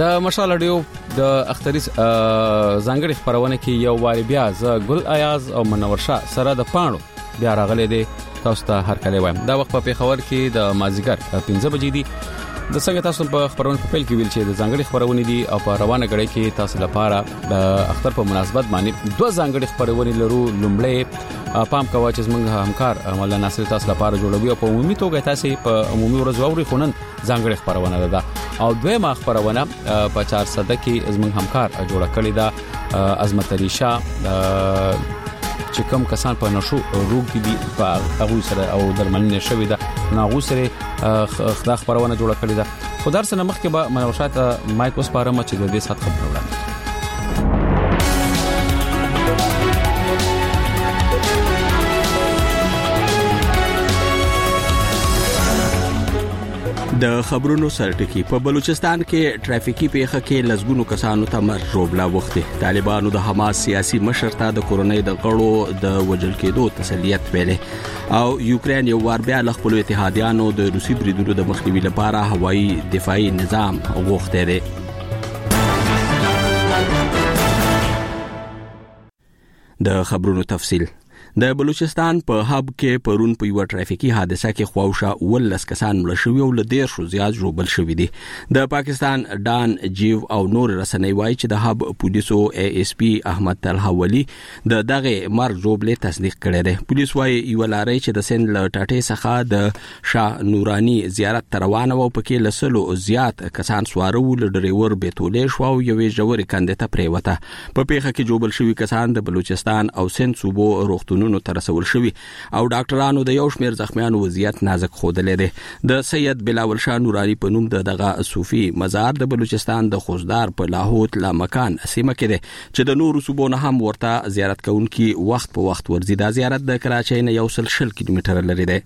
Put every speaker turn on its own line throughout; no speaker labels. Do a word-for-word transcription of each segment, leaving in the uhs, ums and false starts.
د مشال اډیو د اختری ځانګړي خبرونه کې یو واری بیا ز ګل ایاز او منور شاه سره د پاڼو بیا راغلي دي تاسو ته هر کله وایم دا وخت په پیښور کې د مازیګر پنځه بجې دي د څنګه تاسو په خبرونه په پیل کې ویل چې د ځانګړي خبرونه دي او په روانه غړي کې تاسو لپاره د اختر په مناسبت باندې دوه ځانګړي خبرونه لرو لومړی پام کوه چې زموږ همکار مولانا ناصر تاسو لپاره جوړوي او په عمومي توګه تاسو په عمومي ورځ اوري خونن ځانګړي خبرونه ده او دویمه خبرونه په چهار صد کې زموږ همکار جوړ کړی دا عظمت علي شاه چې کوم کسان په نشو روغ دي په هغه سره او درملنه شوی ده ناغو سره خدا خبرونه جوړ کړی ده خدای سره مخ کې به منوشات مایک اوس پاره مچ د دې سات خبر وړاندې
د خبرونو سرټکی په بلوچستان کې ټرافیکي پیښه کې لزګونو کسانو ته مرګ روبلا وخته طالبانو د حماس سیاسي مشر ته د کورونۍ د غړو د وجل کېدو تسلیت ویلې او یوکرين یو وار بیا له خپل اتحادیانو د روسي بریدونو د مخنیوي لپاره هوایي دفاعي نظام غوښته دی. د خبرونو تفصیل د بلوچستان په هب کې پرون په یو ټرافیکي حادثه کې خواوشه ولس کسان مړ شوي او له ډیر شو زیات ژوبل شوي دي. د پاکستان ډان جیو او نور رسنۍ وایي چې د هب پولیسو ای اس پی احمد طلحه ولی د دغه مرګ ژوبلې تصدیق کړی دی. پولیس وایي یو لاري چې د سند له ټاټې څخه د شاه نورانی زیارت روانه و پکې لسلو زیات کسان سوارو ل ډریور بیتولې شو او یوې جوړې کندې ته پریوته. په پیښه کې ژوبل شوي کسان د بلوچستان او سند صوبو روغتون نو تر رسول شوی او ډاکټرانو د یو شمیر زخمیانو وضعیت نازک خوده دی. د سید بلاول شاه نورانی په نوم د دغه صوفي مزار د بلوچستان د خوزدار په لاهوت لا مکان سیمه کې دی چې د نورو صوبونو هم ورته زیارت کوونکي وخت په وخت ورځي. دا زیارت د کراچۍ نه یو سل شل کیلومتره لري دی.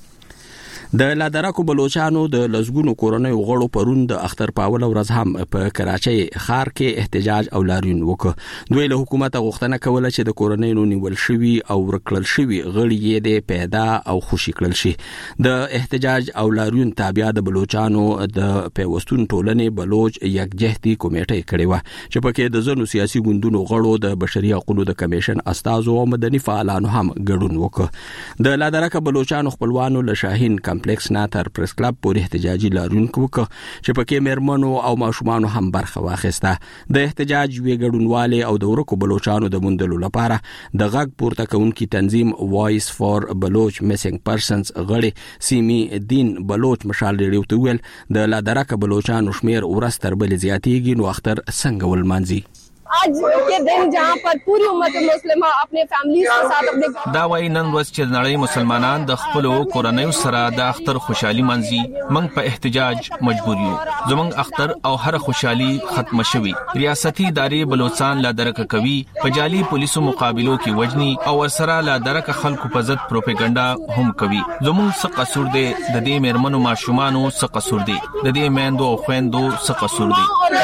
د لادراکو بلوچانو د لزګونو کورونۍ غړو پرون د اختر پاول ورځ هم په کراچۍ ښار کې احتجاج او لاریون وکړ. دوی له حکومت غوښتنه کوله چې د کورونۍ نو نیول شوی او ورکړل شوی غړي یې د پیدا او خوشی کړل شي. د احتجاج او لاریون تابع د بلوچانو د پیوستون ټولنې بلوچ یکجهتي کمیټه کړې و چې پکې د زنو سیاسي ګوندونو غړو د بشري حقوقو د کمیشن استازو او مدني فعالانو هم ګډون وکړ. د لادراکو بلوچانو خپلوانو له شاهین کمپلیکس نه تر پریس کلب پورې احتجاجي لاریون وکړ چې پکې مرمنو او ماشومان هم برخه واخیسته. د احتجاج وی ګډونوالي او د ورکو بلوچانو د موندلو لپاره د غږ پورته کوونکي تنظیم وایس فور بلوچ میسنګ پرسنز غړي سیمی دین بلوچ مشال ریډیو ته ویل د لادراکو بلوچانو شمیر ورځ تر بل زیاتېږي نو اختر څنګه ولمانځي.
आज के दिन जहां पर पूरी उम्मत मुस्लिमा अपने फैमिलीज के साथ अपने
دا وای نن ورځ چې نړۍ مسلمانان د خپل کورنۍ سره د اختر خوشحالي منځي موږ په احتجاج مجبور یو. زموږ اختر او هر خوشحالي ختم شوي. ریاستي ادارې بلوچستان لا درک کوي په جالي پولیسو مقابلو کې وجني او ورسره لا درک خلکو په ضد پروپاګاندا هم کوي. زموږ څه قصور دی د دې مرمنو ماشومانو څه قصور دی د دې میندو او خويندو څه قصور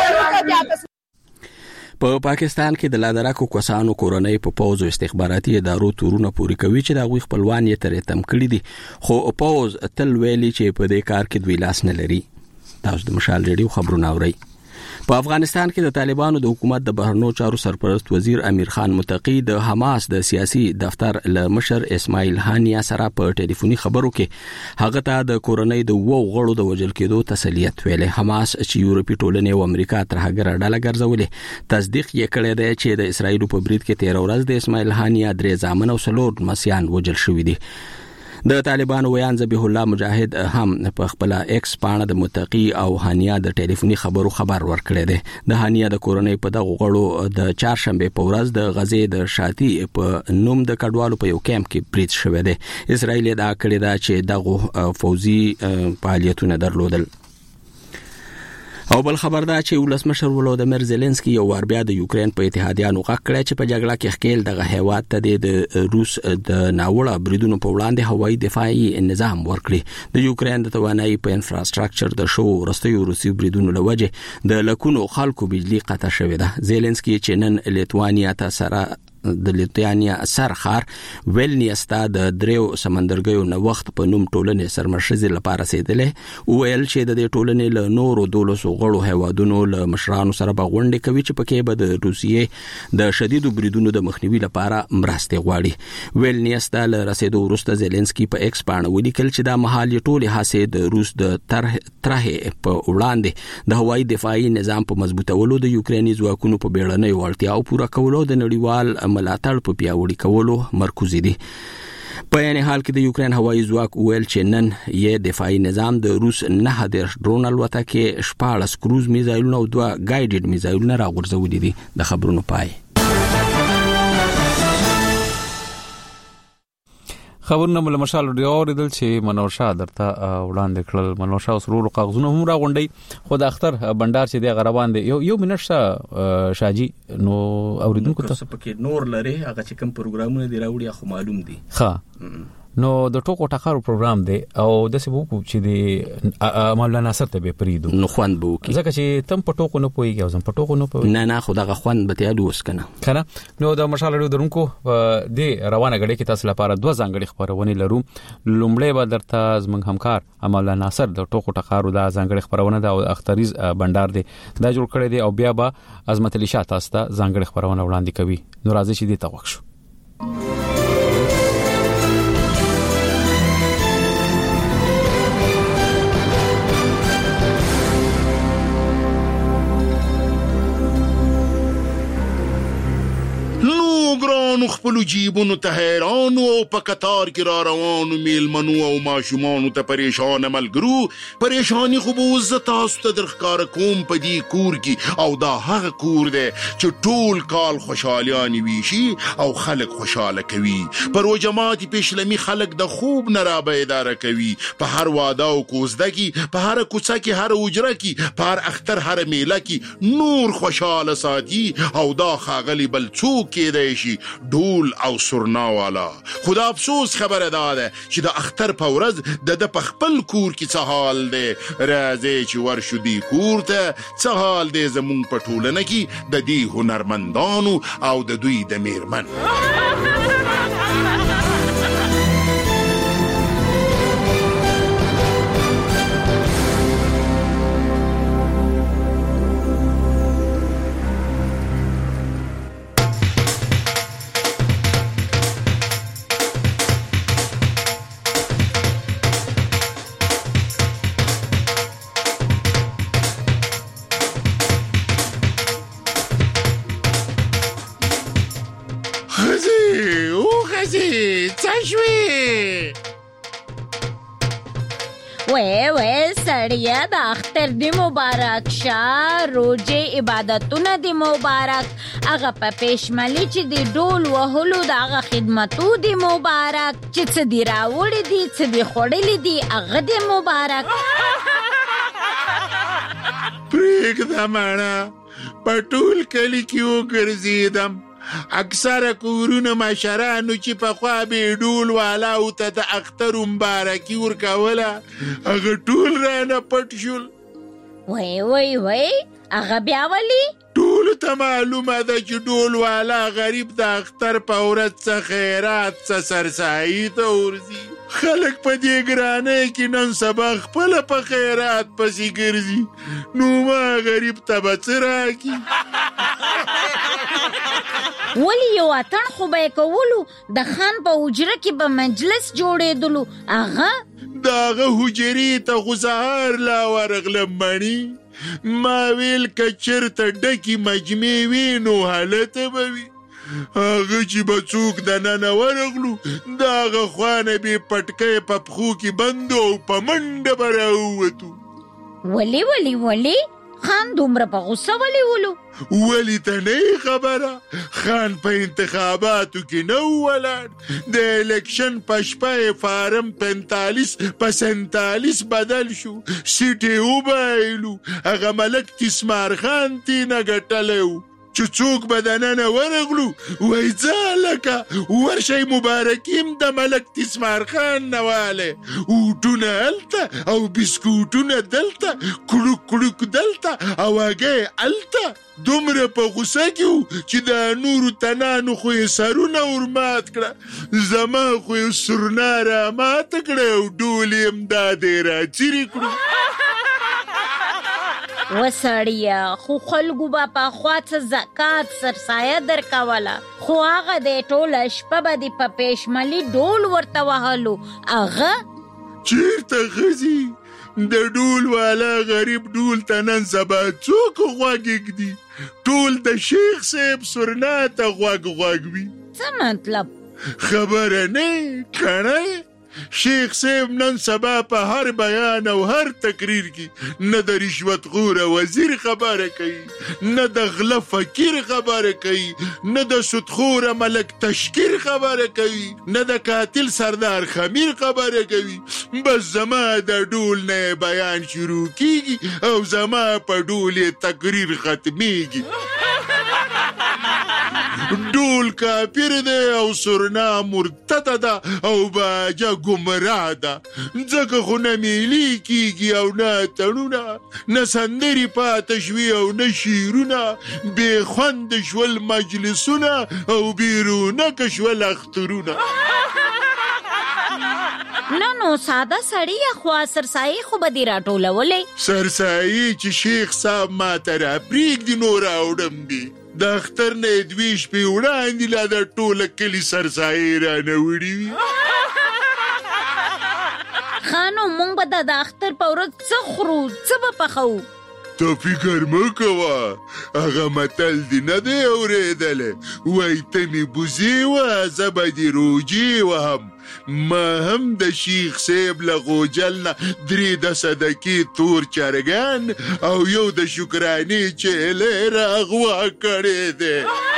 دی.
په پاکستان کې د لادراکو کسانو کورنۍ په پوز او استخباراتي ادارو تورونه پوری کوي چې د غوي خپلوان یې ترې تم کړی دي خو پوز تل ویلي چې په دې کار کې دوی لاس نه لري. تاسو د مشال ریډیو خبرونه اورئ. په افغانستان کې د طالبانو د حکومت د بهرنیو چارو سرپرست وزیر امیر خان متقی د حماس د سیاسي دفتر له مشر اسماعیل هانیا سره په ټلیفوني خبرو کې هغه ته د کورنۍ د وو غړو د وجل کېدو تسلیت ویلې. حماس چې یورپی ټولنې او امریکا تر هغه ډله ګرځولې تصدیق یې کړی دی چې د اسرایل په برید کې تیر ورځ د اسماعیل هانیا درې ځامن او سلور مسیان وجل شوی دي. د طالبانو ویان ذبیح الله مجاهد هم په خپل ایکس باندې د متقی او هانیا د ټلیفوني خبرو خبر ورکړی دی. د هانیا د کورنۍ په دغه غړو د چهارشنبه په ورځ د غزې د شاتی په نوم د کډوالو په یو کیمپ کې برید شوی دی. اسرائیل دا کړی دا چې دغه فوزي فعالیتونه درلودل. او بل خبر دا چې ولسمشر ولودمیر زيلنسکي یو وار بیا د یوکرين په اتحادیانو غږ کړی چې په جګړه کې خکېل دغه هیواد ته د روس د ناوړه بریدونو په وړاندې هوایي دفاعي نظام ورکړي. د یوکرين د توانایي په انفراستراکچر د شو ورستیو روسي بریدونو لوجه د لکونو خلکو بجلی قطع شوې ده. زيلنسکي چې نن لیتوانیا ته سره د لیتوانیا سرخار ویلنیستا د دریو سمندرګیو نو وخت په نوم ټولنې سرمشرزي لپاره رسیدلې ویل چې د دې ټولنې له نورو دولسو غړو هیوادونو له مشرانو سره به غونډې کوي چې پکې به د روسیې د شدیدو بریدونو د مخنیوي لپاره مرسته غواړي. ویلنیستا له رسیدو وروسته زيلنسکي په ایکس باندې ولیکل چې دا مهال ټولې هڅې د روس د طرحې په وړاندې د هوایي دفاعي نظام په مضبوطولو د یوکریني ځواکونو په بیړنۍ وړتیاو پوره کولو د نړیوال ملاتړ په پیاوړي کولو مرکز دي. په یعنی حال کې د یوکرين هوایي ځواک ویل چې نن یې دفاعي نظام د روس نه د ډرون الوتکې شپاړس کروز میزایلونه او دوه ګایډډ میزایلونه راغورځولي دي. د خبرونو پای.
خبرونه مل مشال ډیو اوریدل چې منور شاه درته وړاندې کړل. منور شاه سرور کاغذونه هم را غونډي خو د اختر بندر چې د غربان دی یو یو منټ شاه شاجي نو اوریدونکو ته
پکې نور لري هغه چې کوم پروګرامونه دی راوړي خو معلوم دي.
ښه نو د ټوکو ټاکارو پروګرام دی او د سبو کو چې دی مولانا ناصر ته به پریدو
نو خوان بو کی
ځکه چې تم پټوکو نه پويږي او زم پټوکو نه پوي
نه نه خدای خوان به ته دوس کنه
کنه. نو د مشال ډیو درونکو د روانه غړي کې تاسو لپاره دوه ځانګړي خبرونه لرو. لومړی به درته زمنګ همکار مولانا ناصر د ټوکو ټاکارو د ځانګړي خبرونه د اختریز بندر دی دا جوړ کړی دی او بیا به عظمت علي شاه تاسو ته ځانګړي خبرونه وړاندې کوي. نو راځي چې دې توښ شو.
ګرانو خپل جیبونو ته حیران او په قطار کې را روانو میلمنو او ماشومانو ته پریشان ملګرو پریشانی خو به زه تاسو ته درښکاره کوم په دې کور کې او دا هغه کور دی چې ټول کال خوشحالیانې ویشي او خلک خوشحاله کوي. پر وجماعت پیشلمي خلک د خوب نه رابه اداره کوي په هر واده او کوزده کې په هر کوڅه کې هر اجره کې په هر اختر هر میله کې نور خوشحاله ساتي او دا خاغلی بل څوک کېدی شي ډول او سرنا والا. خدا افسوس خبره داده چې د اختر په ورځ د د خپل کور کې څه حال دی. راځي چې ورشو دی کور ته څه حال دی زمونږ په ټولنه کې د دې هنرمندانو او د دوی د میرمن.
وې وې سړیا د اختر دی مبارک شه روزه عبادتونه دی مبارک هغه په پېشملي چې دی ډول وهلو د هغه خدمتو دی مبارک چې څه دی راوړي دي څه دی خوړلي دي هغه دی مبارک.
پرېږده ماڼه په ټول کلي کې وګرځېدم اکثر کورونه مشرانو چې پخوا به ډول والا او ته د اختر مبارکي ورکوله هغه ټول رانه پټ شول.
وای وای وای هغه بیا ولي
ټول ته معلومه ده چې ډول والا غریب د اختر په ورځ څه خیرات څه سرسایي ته ورځي. خلک په دې ګرانۍ کې نن سبا خپله په خیرات پسې ګرځي نو ما غریب ته به څه راکړي.
ولی یو اتن خو به یې کولو د خان په حجره کې به مجلس جوړېدلو هغه
د هغه حجرې ته خو سهار لا ورغلم مڼي ما ویل که چېرته ډکې مجمې وي نو هلته به وي هغه چې به څوک دننه ورغلو د هغه خوانه بې پټکی په پښو کې بندو او په منډه به راووتو.
ولی ولی ولی خان دومره په غصه ولې ولو؟
ولی ته نه خبره خان په انتخاباتو کې نه ولاړ د الیکشن په شپه فارم پنتالیس په سنتالیس بدل شو سیټ یې وبایلو هغه ملک تسمار خان تینه ګټلی و چې څوک به دننه ورغلو وای ځه لکه ورشئ مبارکیم د ملک تسمار خان نه والی اوټونه هلته او بسکوټونه دلته کړوک کړوک دلته او هګۍ هلته دومره په غوسه کې و چې د نورو تنانو خو یې سرونه ورمات کړه زما خو یې سرنا راماته کړه او ډول یې امدادې راڅیرې کړو
وسړیه خو خلکو به پخوا څه زکات سرسایه درکوله خو هغه د ټوله شپه به د په پېشملي ډول ورته وهلو هغه
چیرته ښځي د ډول والا غریب ډول ته نن سبا څوک غوږ ږدي ټول د شیخ صاحب سرنا ته غوږ غوږ وي
څه مطلب
خبره نه کڼه شیخ صاحب نن سبا په هر بیان او هر تقریر کې نه د رشوت خوره وزیر خبره کوي نه د غله فقیر خبره کوي نه د سودخوره ملک تشکیر خبره کوي نه د قاتل سردار خمیر خبره کوي بس زما د ډول نه بیان شروع کیږي او زما په ډول تقریر ختمیږي ډول کافر دی او سرنا مرتده ده او باجه ګمراه ده ځکه خو نه میلې کیږي او نه تړونه نه سندرې پاته شوي او نه شعرونه بې خوند شول مجلسونه او بیرونکه شول اخترونه
نه نو ساده سړی خو سرسایي خو به دې راټولولې
سرسایي چې شیخ صاحب ماته راپرېږدي نو راوړم دي د اختر نه دوې شپې وړاندې لا د ټوله کلي سرسایي رانه وړي وي
ښه نو موږ به د اختر په ورځ څه خورو څه به پخوو
ته فکر مه کوه هغه متل دې نه دی اورېدلی وایي ته مې بوزې وه زه به دې روجې وهم ما هم د شیخ صاحب له غوجل نه درې د صدقې تور چرګان او یو د شکرانې چیلی راغوا کړی دی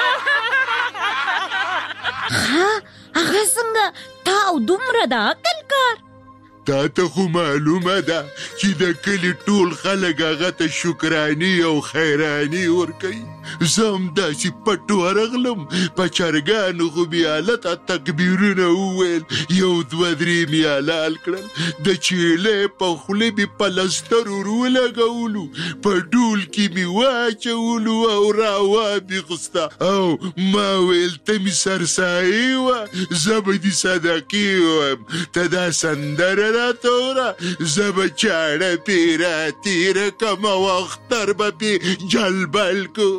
ها هغه څنګه تا او دومره د عقل کار
تا ته خو معلومه ده چې د کلي ټول خلک هغه ته شکراني او خیراني ورکوي زه همداسې پټ ورغلم په چرګانو خو مې هلته تکبیرونه وویل یو دوه درې مې حلال کړل د چیلې په خوله مې پلستر ور ولګولو په ډول کې مې واچولو او راوابېغسته او ما ویل ته مې سرسایي وه زه به دې صدقې ووایم ته دا سندره راته وره زه به چاړه پې راتېره کړم او اختر به پې جلبل کو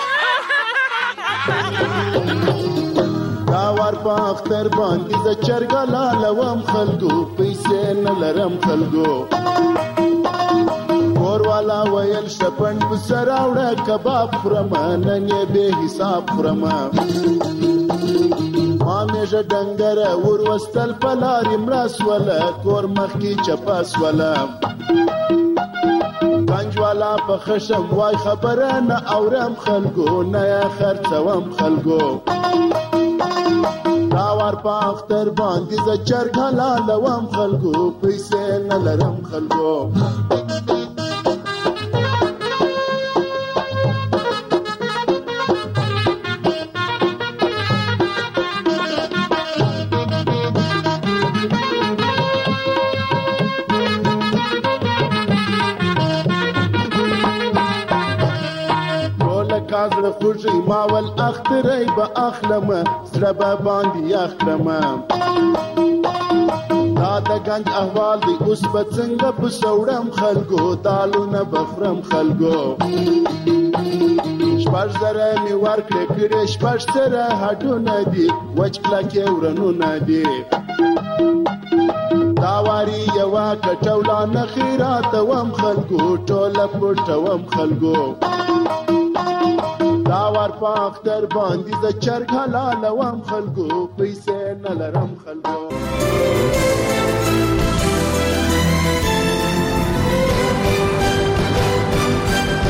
دا وار په اختر باندې زه چرګه لالوم خلکو پیسې نه لرم خلکو کور والا ویل شپنډ پسه راوړه کباب خورم نن یې بې حساب خورم ما میژه ډنګره ور وستل په لارې مړه سوله کور مخکې چپه سوله گنج والا په خشم وای خبره نه اورم خلکو نه یې خرڅوم خلکو دا وار په اختر باندې زه چرګ حلالوم خلکو پیسې نه لرم خلکو کازړه خوږی ماول اخترای به اخلم زړه به باندې اخلم دا د گنج احوال دی اوس به څنګه په سوړم خلکو دالونه بخرم خلکو شپږ زره مې ورکړې کړې شپږ زره هډونه دي وچ کلکې ورنونه دي دا واري یوه کټوله نه خیراتوم خلکو ټوله پټوم خلکو دا وار په اختر باندې زه چرګ حلالوم خلکو پیسې نه لرم خلکو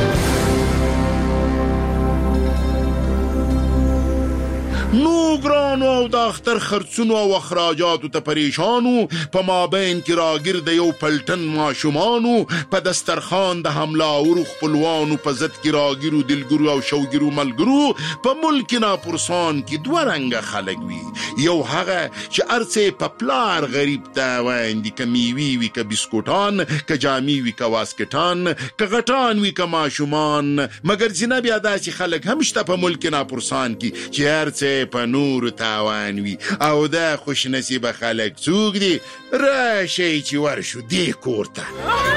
نو ګران ډاکټرانو او د اختر خرڅونو او اخراجاتو ته پریشانو، په مابین کې راګرد یو پلټن ماشومانو، په دسترخوان د حمله اورو خپلوانو، په ضد کې راګیرو دلګرو او شوګیرو ملګرو، په ملک ناپرسان کې دوه رنګه خلک وي. یو هغه چې ارڅه په پلار غریب ته وایندي، که میوي وي که بسکوټان، که جامي وي که واسکټان، که غټان وي که ماشومان. مګر ځینه بیا داسې خلک هم شته په ملک ناپرسان کې چې ارڅه په نور تاوان وي. او دا خوش نصیبه خلک څوک دي؟ راشئ چې ورشو دې کور ته.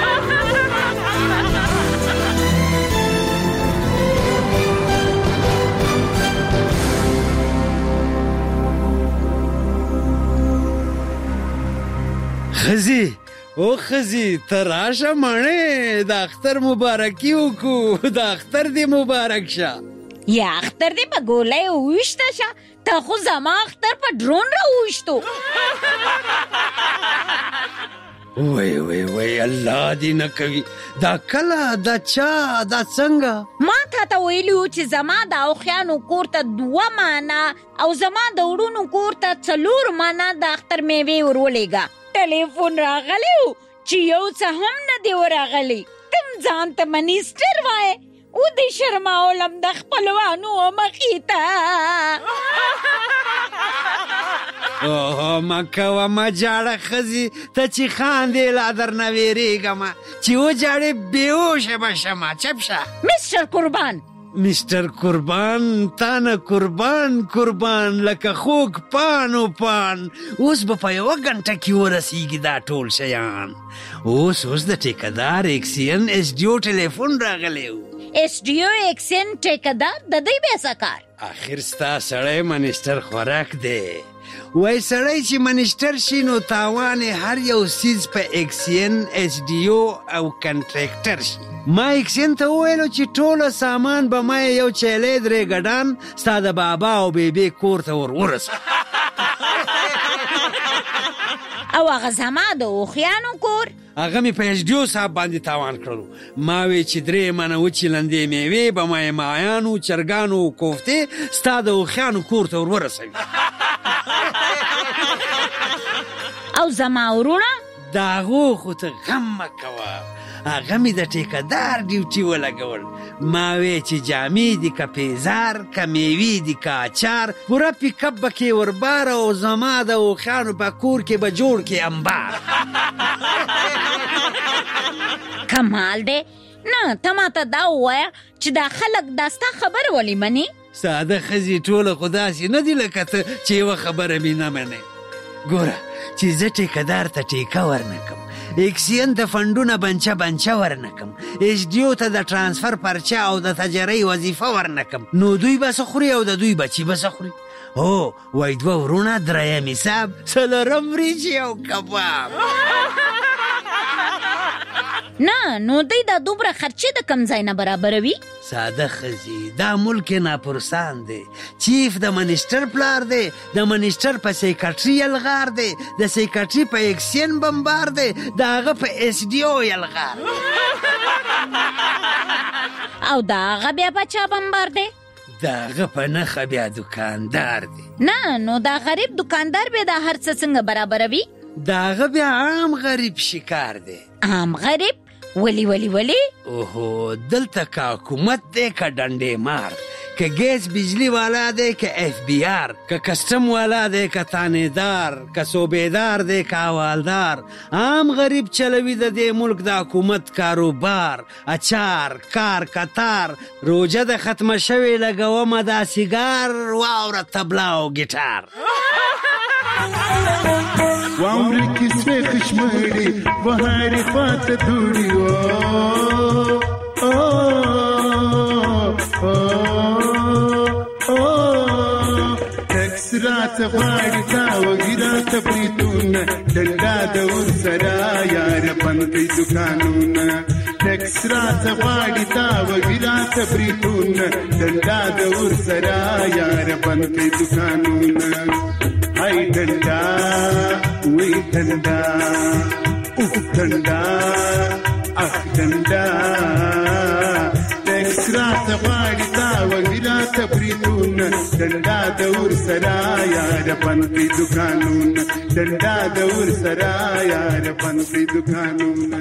خزی او خزی تراشه مانه د اختر مبارکی وکړو، د اختر دی مبارک شه.
یا اختر دی په ګولۍ وویشته شه، ته خو زما اختر په ډرون را وویشتو.
وای وای وای الله دې نه کوي. دا کله دا چا دا څنګه؟
ما تا ته ویلي و چې زما د اوښیانو کور ته دوه مانه او زما د وړونو کور ته څلور مانه د اختر میوې ورولېږه. ټلیفون راغلی و چې یو څه هم نه دی ورغلی. تم ځان ته منیسټر وایې، او دې شرماولم د خپلوانو مخې ته.
اوه ما کوه ما جاړه خزي، ته چې خاندې لا درنه ویرېږم چې وجاړې بېهوشه به شمه. چپ شه
مستر قربان.
مستر قربان تا نه قربان قربان لکه خوږ پان و پان. اوس به په یوه ګنټه کې ورسیږي دا ټول شیان. اوس اوس د ټیکهدار اکسین ایس ډي او ټلیفون راغلی و.
ایس ډي او اکسین ټیکهدار د دوی بیا څه کار؟
آخر ستا سړی منیسټر خوراک دی. وای سړی چې منیسټر شي نو تاوان هر یو سیز په اکسین ایس ډي او او کنټریکټر شي. ما اکسین ته وویلو چې ټوله سامان به ما یو چیلی درې ګډان ستا د بابا او بیبي کور ته ور ورسه.
او هغه زما د اوښیانو کور؟
هغه مې په ایس ډي او صاحب باندې تاوان کړلو. ما وی چې درې منه وچې لندې میوې به ما یې مایانو چرګانو کوفتې ستا د اوښیانو کور ته ور ورسوي.
او زما ورونه؟
د هغو خو ته غم مه کوه، هغه مې د ټیکهدار ډیوټي ولګول. ما وی چې جامې دي که پیزار که میوې دي که اچار، پوره پیکپ به کې وربار او زما د اوښیانو په کور کې به جوړ کې انبار.
کمال دی. نه ته ماته دا ووایه چې دا خلک دا ستا خبر ولې مني؟
ساده ښځې ټوله خو داسې نه دي لکه ته چې یوه خبره مې نه منې. ګوره چې زه ټیکهدار ته ټیکه ورنکم، اکسین ته فنډونه بنچه بنچه ورنکم، ایس ډي او ته د ټرانسفر پرچه او د تجرۍ وظیفه ورنکم، نو دوی به څه خوري او د دوی بچي به څه خوري؟ هو وای دوه ورونه، دریم حساب، څلورم وریجې او کباب.
نه نو دوی دا دومره خرچې د کم ځای نه برابروي؟
ساده ښځې دا ملک ناپرسان دی. چیف د منیسټر پلار دی، د منیسټر په سیکرټري یلغار دی، د سیکرټري په اکسین بمبار دی، د هغه په ایس ډي او یلغار.
او د هغه بیا په چا بمبار دی؟
د هغه په نښه بیا دکاندار دی.
نه نو دا غریب دکاندار بیا دا هر څه څنګه برابروي؟
د هغه بیا عام غریب شکار دی.
عام غریب؟ ولی ولی ولی؟
اوهو دلته که حکومت دی که ډنډې مار، که ګیس بجلی والا دی که اف بی آر، که کسټم والا دی که تانیدار، که صوبیدار دی که حوالدار، عام غریب چلوي د دې ملک د حکومت کاروبار. اچار کار کتار، روجه د ختمه شوې لګومه دا سیګار، واوره تبلا او ګیټار.
واوري کیسې خشمړي بهاري خواته دوړي او او او تکس رات غواړي تا وګیرا ته پریتونه دلدا د ورسره یار بندې دکانونه. تکس رات غواړي تا وګیرا ته پریتونه دلدا د ورسره یار بندې دکانونه. هاي دندا وي دندا اوه دندا اخ دندا تکس ولس راته غواړي تا وږي راته بریتونه ډنډا د ورسره یاره بند کړي دوکانونه ډنډا د ورسره یاره بند کړي دوکانونه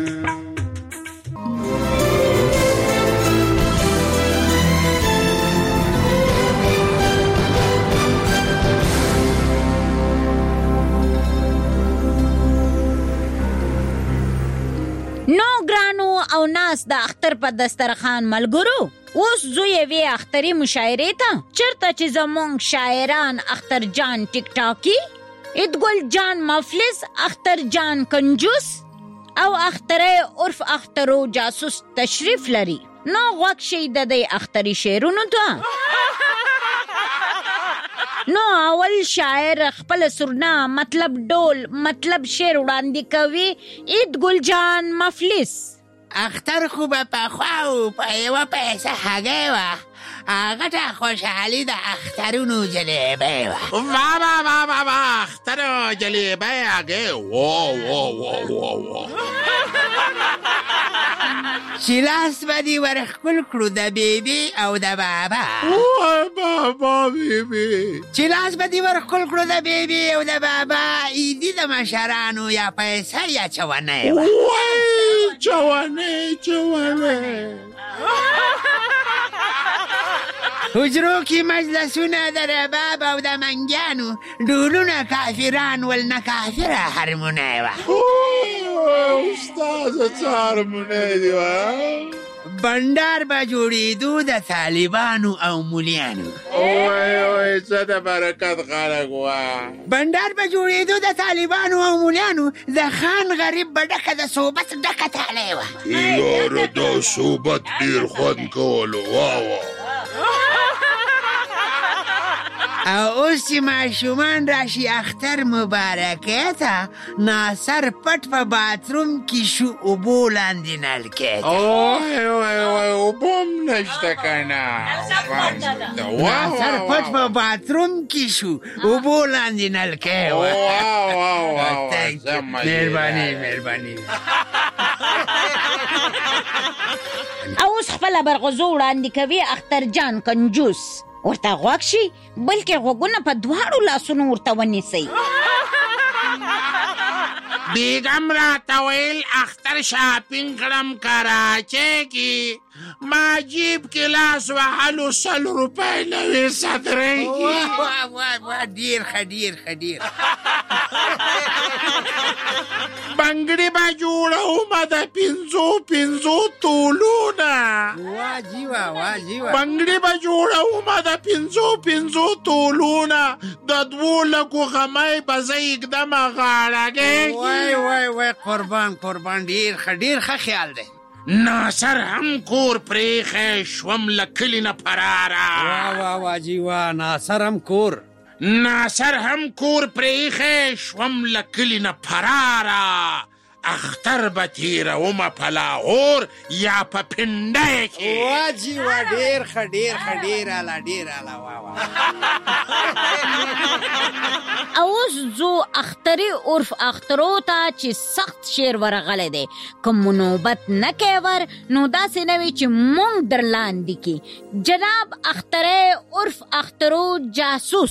نو ګرانو او ناس د اختر په دسترخوان ملګرو اوس زه یوې اختري مشاعرې ته چېرته چې زموږ شاعران اختر جان ټیک ټاکي ادګل جان مفلس اختر جان کنجوس او اختره عرف اخترو جاسوس تشریف لري نو غوږ شئ د دې اختري شعرونو ته نو اول شاعر خپل سرنا مطلب ډول مطلب شعر وړاندې کوي ادګل جان مفلس
اختر خو به پخوا و په یوه پیسه هګۍ وه هغه ته خوشحالي د اخترونو جلیبۍ وه
واه واه واه واه واه اختر جلیبۍ هګۍ واه واه واه واه واه
چې لاس به دې ورښکل کړو د بیبي او د بابا
وای بابا بیبي
چې لاس به دې ورښکل کړو د بیبي او د بابا عیدي د مشرانو یا پیسه یا چونۍ وه
وای چونۍ چونۍ
حجرو کې مجلسونه د رباب او د منګیانو ډولونه کافران ول نه کافره هرمونۍ وه
استاده څه هرمونۍ دي
بنډار به جوړېدو د طالبانو او مولیانو
وای وای څه د برکت خلک وه
بنډار به جوړېدو د طالبانو او مولیانو د خان غریب به ډکه د صوبت ډکه تالی وه
یاره دا صوبت ډېر خوند کولو واه واه
او اوس چې ماشومان راشي اختر مبارکۍ ته ناصر پټ په باتروم کې شو اوبو لاندې نلکۍ ته
وای وای وای اوبه هم نشته که نه
ناصر پټ په باتروم کې شو اوبو لاندې نلکۍ وه مهرباني مهرباني
او اوس خپله برغزو وړاندې کوي اختر جان کنجوس ورته غوږ شي بلکې غوږونه په دواړو لاسونو ورته ونیسئ
بیګم راته ویل اختر شاپینګ کړم کراچۍ کې ما جیب کې لاس وهلو سل روپۍ نوې صدرۍ کې
ډېر ښه ډېر ښه ډېر
بنګړي به جوړومه د پنځو پنځو تولونه
واجیوه واجیوه
بنګړي به جوړومه د پنځو پنځو تولونه د دوو لکو غمی به زه یږدمه غاړګۍ
وای وای وای قربان قربان ډېر ښه ډېر ښه خیال دی
ناصر هم کور پرېښی شوم له کلي نه فراره
واه واه واجیوه ناصر هم کور
ناصر هم کور پرېښی شوم له کلي نه فراره اختر به تېرومه په لاهور یا په پنډۍ کې
واجیوه ډېر ښه ډېر ښه ډېر اعلی ډېر اعلی واه واه
او اوس زو اختري عرف اخترو ته چې سخت شعر ورغلی دی که مو نوبت نه کوي ور نو داسې نه وي چې مونږ در لاندې کي جناب اختری عرف اخترو جاسوس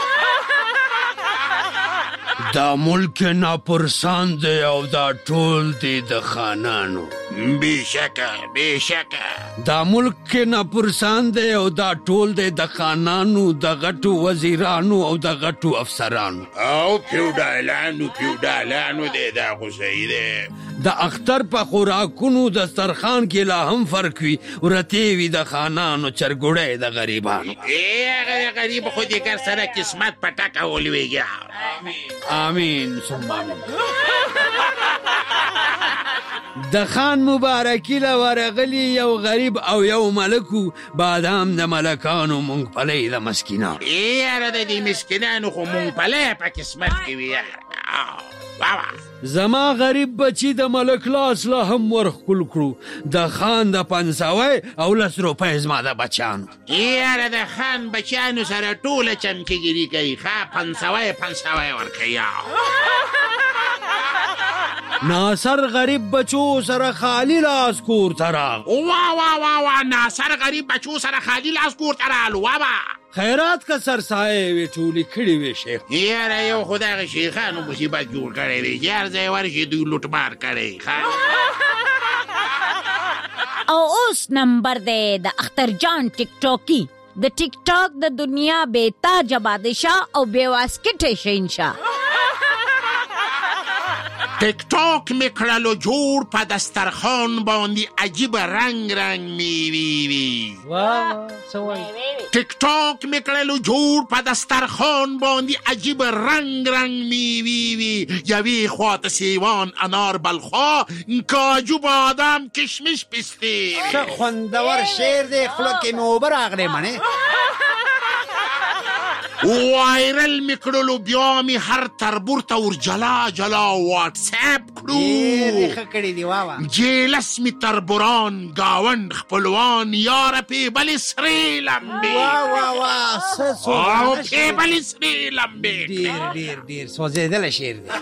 دا ملک ناپرسان دی او دا ټول دی د خانانو
بېشکه بېشکه
دا ملک ناپرسان دی او دا ټول دی د خانانو د غټو وزیرانو او د غټو افسرانو
او فیوډالانو فیوډالانو دی دا خو صحیح دی
د اختر په خوراکونو دسترخوان کې لا هم فرق وي ورتې وي د خانانو چرګوړی د غریبانو
ای هغه د غریب خو دیګر سره قسمت په ټکه ولویږي
آمین ثم آمین د خان مبارکي له ورغلي یو غریب او یو ملکو بادام د ملکانو مونږپلی د مسکینانو
یاره د دې مسکینانو خو مونږپلی په قسمت کې وي
زما غریب بچی د ملک لاس لا هم ورښکل کړو د خان د پنځوی او لس روپۍ زما د بچیانو
یاره د خان بچیانو سره ټوله چمچهګیري کوي ښه پنځوی پنځوی ورکوي
ناصر غریب بچو سره خالی لاس کور تراغ.
وا وا وا وا ناصر غریب بچو سره خالی لاس کور ترال وابا.
خیرات کا سرسایه وی ټولی کړي وی شیخ.
یاره یو خدای شیخانو مصیبت جوړ کړی دی. یار ځای ورشي دوی لوټمار کړی.
او اوس نمبر دی د اختر جان ټیک ټاکی. د ټیک ټاک د دنیا بیتاج بادشاه او بے واسکټ شهنشاه.
ټیک ټاک می کړلو جوړ په دسترخوان باندې عجیب رنگ رنگ میوې وي.
واه سوای.
ټیک ټاک می کړلو جوړ په دسترخوان باندې عجیب رنگ رنگ میوې وي. یوې خواته سیوان انار بلخوا کاجو بادام کشمش پسته.
څه خوندور شعر دی خلک کې مې اوبه راغلی منې.
وایرل می کړلو بیا می هر تربور ته ور جلا جلا واتساپ کړو.
ډېر ښه کړي دي واه واه.
جیلس می تربوران گاوند خپلوان یاره پی بلی سری لمبی.
واه واه واه څه
او پی بلی سری لمبی.
ډېر ډېر ډېر سوځېدلی شعر دی.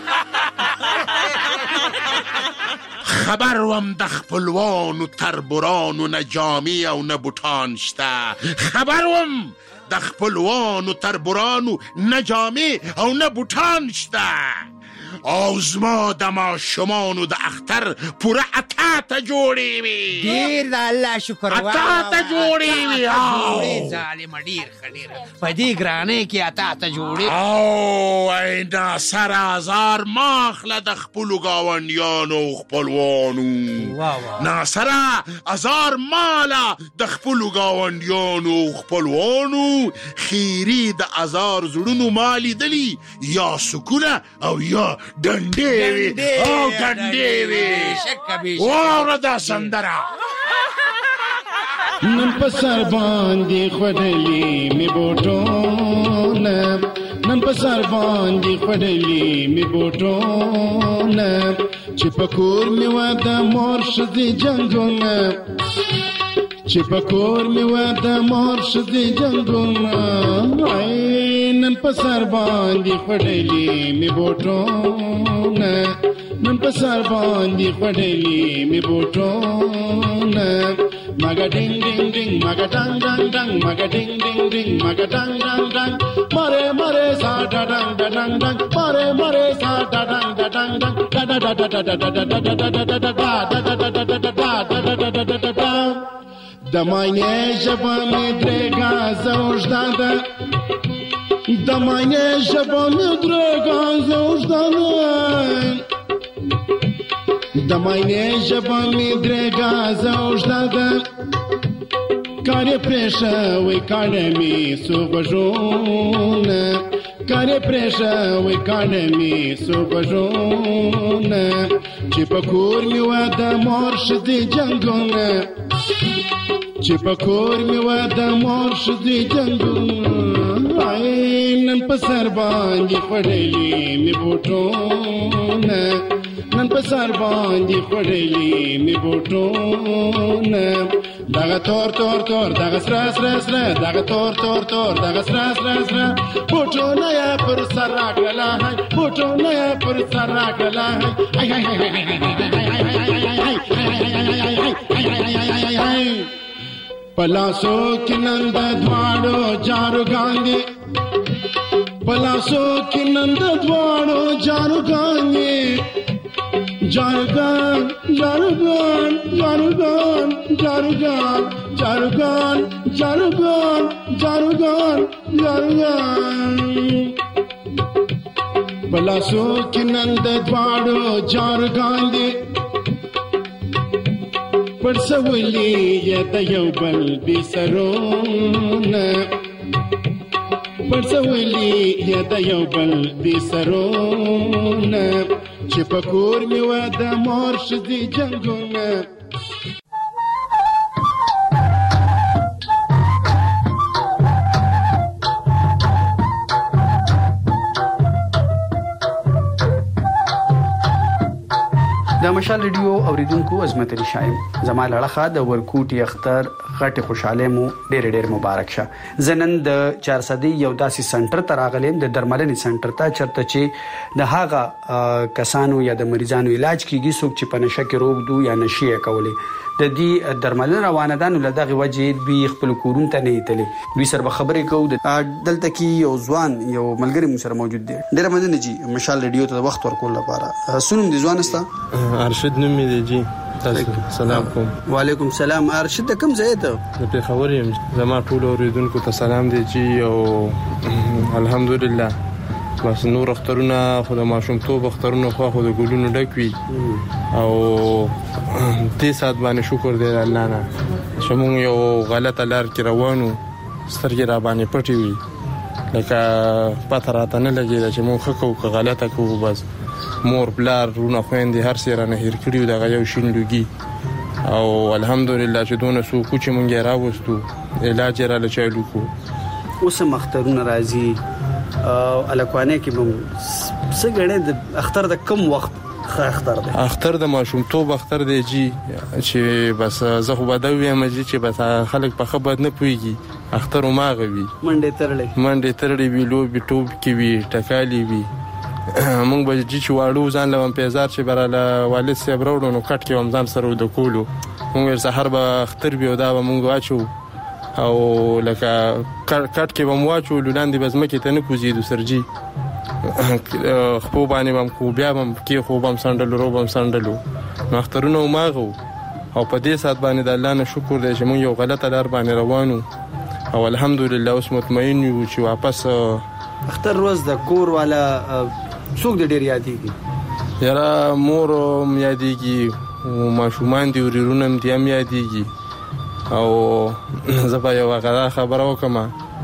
خبر وم د خپلوانو تربورانو نه جامې او نه بوټان شته. خبر وم د خپلوانو تربورانو نه جامې او نه بوټان شته. او زما د ماشومانو د اختر پوره اته ته جوړې وي.
ډېر د الله شکر.
اته ته جوړې وي.
جوړې ظالمه ډېر ښه ډېر په دې ګرانۍ کې اته ته جوړې.
او ای ناصر ازار ماخله د خپلو ګاونډیانو خپلوانو. ناصره ازار ماله د خپلو ګاونډیانو خپلوانو. خیري د ازار زړونو ما لیدلي یا سکونه او یا ډنډې وي او ډنډې وي. واوره دا سندره.
نن په سر باندې خوډلي مې بوټونه. نن په سر باندې خوډلي مې بوټونه. چې په کور مې وه د مور ښځې جنګونه. چې په کور مې وه د مور ښځې جنګونه. نن په سر باندې خوډلي مې بوټونه. نن په سر باندې خوډلي مې بوټونه. مګا ډینګ ډینګ ډینګ مګا ډنګ ډنګ ډنګ مګا ډینګ ډینګ ډینګ مګا ډنګ ډنګ ډنګ مره مره سا ډنګ ډنګ ډنګ مره مره سا ډنګ ډنګ ډنګ ډا ډا ډا ډا ډا ډا ډا ډا ډا ډا ډا ډا. د ماینې ژبه مې درېږه زه اوږده ده. د ماینې ژبه مې درېږه زه اوږده ده. د ماینې ژبه مې درېږه زه اوږده ده. کار یې پرېښوی کاڼه مې څو غوږونه. کار یې پرېښوی کاڼه مې څو غوږونه. چې په کور مې وه د مور ښځې جنګونه. چې په کور مې وه د مور ښځې جنګونه. نن په سر باندې خوړلي مې بوټونه. نن په سر باندې خوړلي مې بوټونه. دغه تور تور تور دغه سره سره سره دغه تور تور تور دغه سره سره سره بوټونه یې پر سر راکړله. هی بوټونه یې پر سر راکړله. هی هی هی هی هی هی هی. په لاسو کې نن د دواړو جاروګان دي. په لاسو کې نن د دواړو جاروګان دي. جاروګان جاروګان جاروګان جاروګان جاروګان جاروګان جاروګان جاروګان. په لاسو کې نن د دواړو جاروګان دي. پړسولي یې د یو بل بې سرونه. پړسولي یې د یو بل بې سرونه. چې په کور مې وه د مور ښځې جنګونه.
د
د مشال ریډیو اوریدونکو عظمت علي شایم زما لړخه د ورکوټي اختر غټه خوشاله مو ډېر ډېر مبارک شه زنن د چار صدې یو داسې سنټر ته راغلم د درملنې سنټر ته چرته چې د هاغه کسانو یا د مریضانو علاج کیږي څوک چې په نشه کې روغ دو یا نشي کولی د دې درملنه روانه ده نو لدغه وجې به خپل کورون ته نه ایتلې دوی سره خبرې کوو دلته کې یو ځوان یو ملګری مو سره موجود دی ډېر مننه جی مشال ریډیو ته وخت ورکول لپاره سنوم دي ځوان استا
ارشد نوم می دی جی تاسو سلام کوم
وعلیکم السلام ارشد کوم ځای ته
د پیښور یم زما ټول اوریدونکو ته سلام دی جی او الحمدلله بس نور اخترونه خو د ماشومتوب اخترونه خو خو د ګلونو ډک وي او دې سات باندې شکر دی الله نه چې موږ یو غلطه لار کې روانو سترګې را باندې پټې وي لکه پته راته نه لګېده چې موږ ښه کوو که غلطه کوو بس مور پلار رونه خویندې هر څه رانه هېر کړي وو دغه یو شین لوګي او الحمدلله چې دونه څوک وو چې موږ یې راوستو علاج یې راله چالو کړو
اوس هم اخترونه راځي او الکوانه کې مو څه غړې د اختر د کم وخت اختر دی
اختر د ماشومتوب اختر دی جی چې بس زه خو بدوي یم جی چې بس خلک په خبر نه پويږي اختر ما غوي
منډه ترلې
منډه ترلې وی لو بي ټوب کې وی ټکالي وی مونږ به جی چې واړو ځان لوم پیزار چې براله والد سي برودو نو کټ کې ومزان سره د کولو مونږ سحر به اختر بي او دا مونږ واچو او لکه کټ کې بم واچو لاندې بزمکه ته نه کوزیدو سرجی خو باندې بم کو بیا بم کې خو بم سندل رو بم سندلو نو اخترونه ماغو او په دې سات باندې د الله نه شکر دی چې مونږ یو غلطه لار باندې روانو او الحمدلله اوس مطمئن یو چې واپس
اختر روز د کور والا څوک د ډیر یادېږي
یاره مور هم یادېږي او ماشومان دي ورونه هم دي هم یادېږي او زه به یو خبره وکړم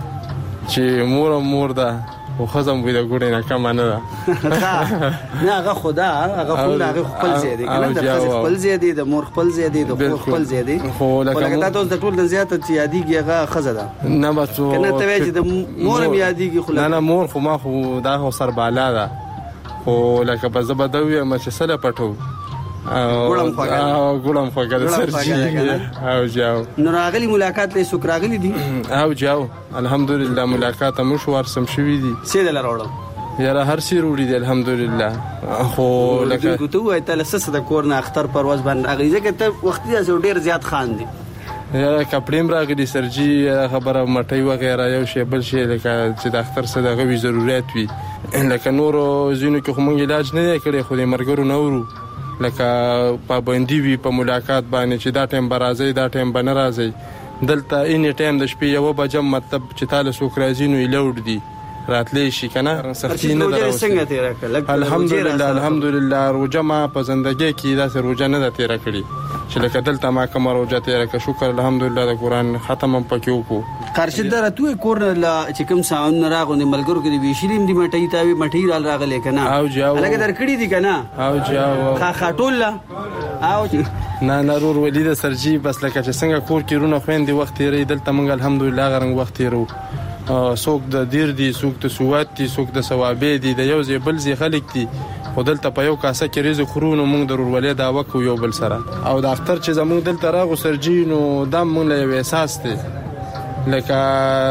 چې مور هم مور ده او خزم وي د ګوډې نه کمه نه
ده نه هغه خدا هغه خو هغه خپل ځای دی کنه د خپل ځای دی د مور خپل ځای دی د خور خپل ځای دی
خو
لکه تاسو د ټول د زیاته یادېږي هغه خزه ده
نه بچو
کنه ته وایي چې د مور هم یادېږي خو
نه نه مور خو ما خو دا خو سر بالا ده خو لکه په زبدوي ما چې سره پټو
ګړم خوګه
ګړم خوګه د سرجی او جاو
نو راغلی ملاقات له سوک راغلی دي
او جاو الحمدلله ملاقات مو شو ورسم شوې دي
سیده لراوړم
یاره هر سی روړي دي الحمدلله خو لکه
کوته وای ته لسه د کور نه اختر پرواز باندې اغه ځکه ته وختي از ډیر زیات خان دي
یاره کپړیم راغلی سرجی خبره مټي وغیرہ یو شی بل شی لکه چې د اختر سره غوي ضرورت وي لکه نور زینو کې کوم علاج نه کړي خو د مرګرو نورو لکه پابندي وي په ملاقات باندې چې دا ټیم برازي دا ټیم بن راځي دلته اني ټیم د شپې یو بجم مطلب چې تاسو سو کرازینو لوړ دي راتلې شي کنه سختي نه دراوځي الحمدلله الحمدلله روجما په زندګۍ کې دا سر روجا نه تیر کړی چې لکه دلته ما کوم روجا تیر کړ شکر الحمدلله د قران ختم پکې وکړو
قرشد درته کور لا چې کوم ساون راغونې ملګرو کې دی ویشلیم دی مټی تاوي مټی رال راغلې کنه
او جاو
لکه درکړی دی کنه
او جاو
خا خاټول او
نه نه رور ولید سرجی بس لکه چې څنګه کور کې رونه خويندې وخت یې دلته مونږ الحمدلله غرنګ وخت یې رو څوک د دیر دي څوک د سوات دي څوک د ثوابې دي د یو ځای بل ځای خلک دي خو دلته په یو کاسه کې رزق خورونو موږ د ورولې دا وکو یو بل سره او د اختر چې زموږ دلته راغو سرجینو دم مونږ له احساس دي لکه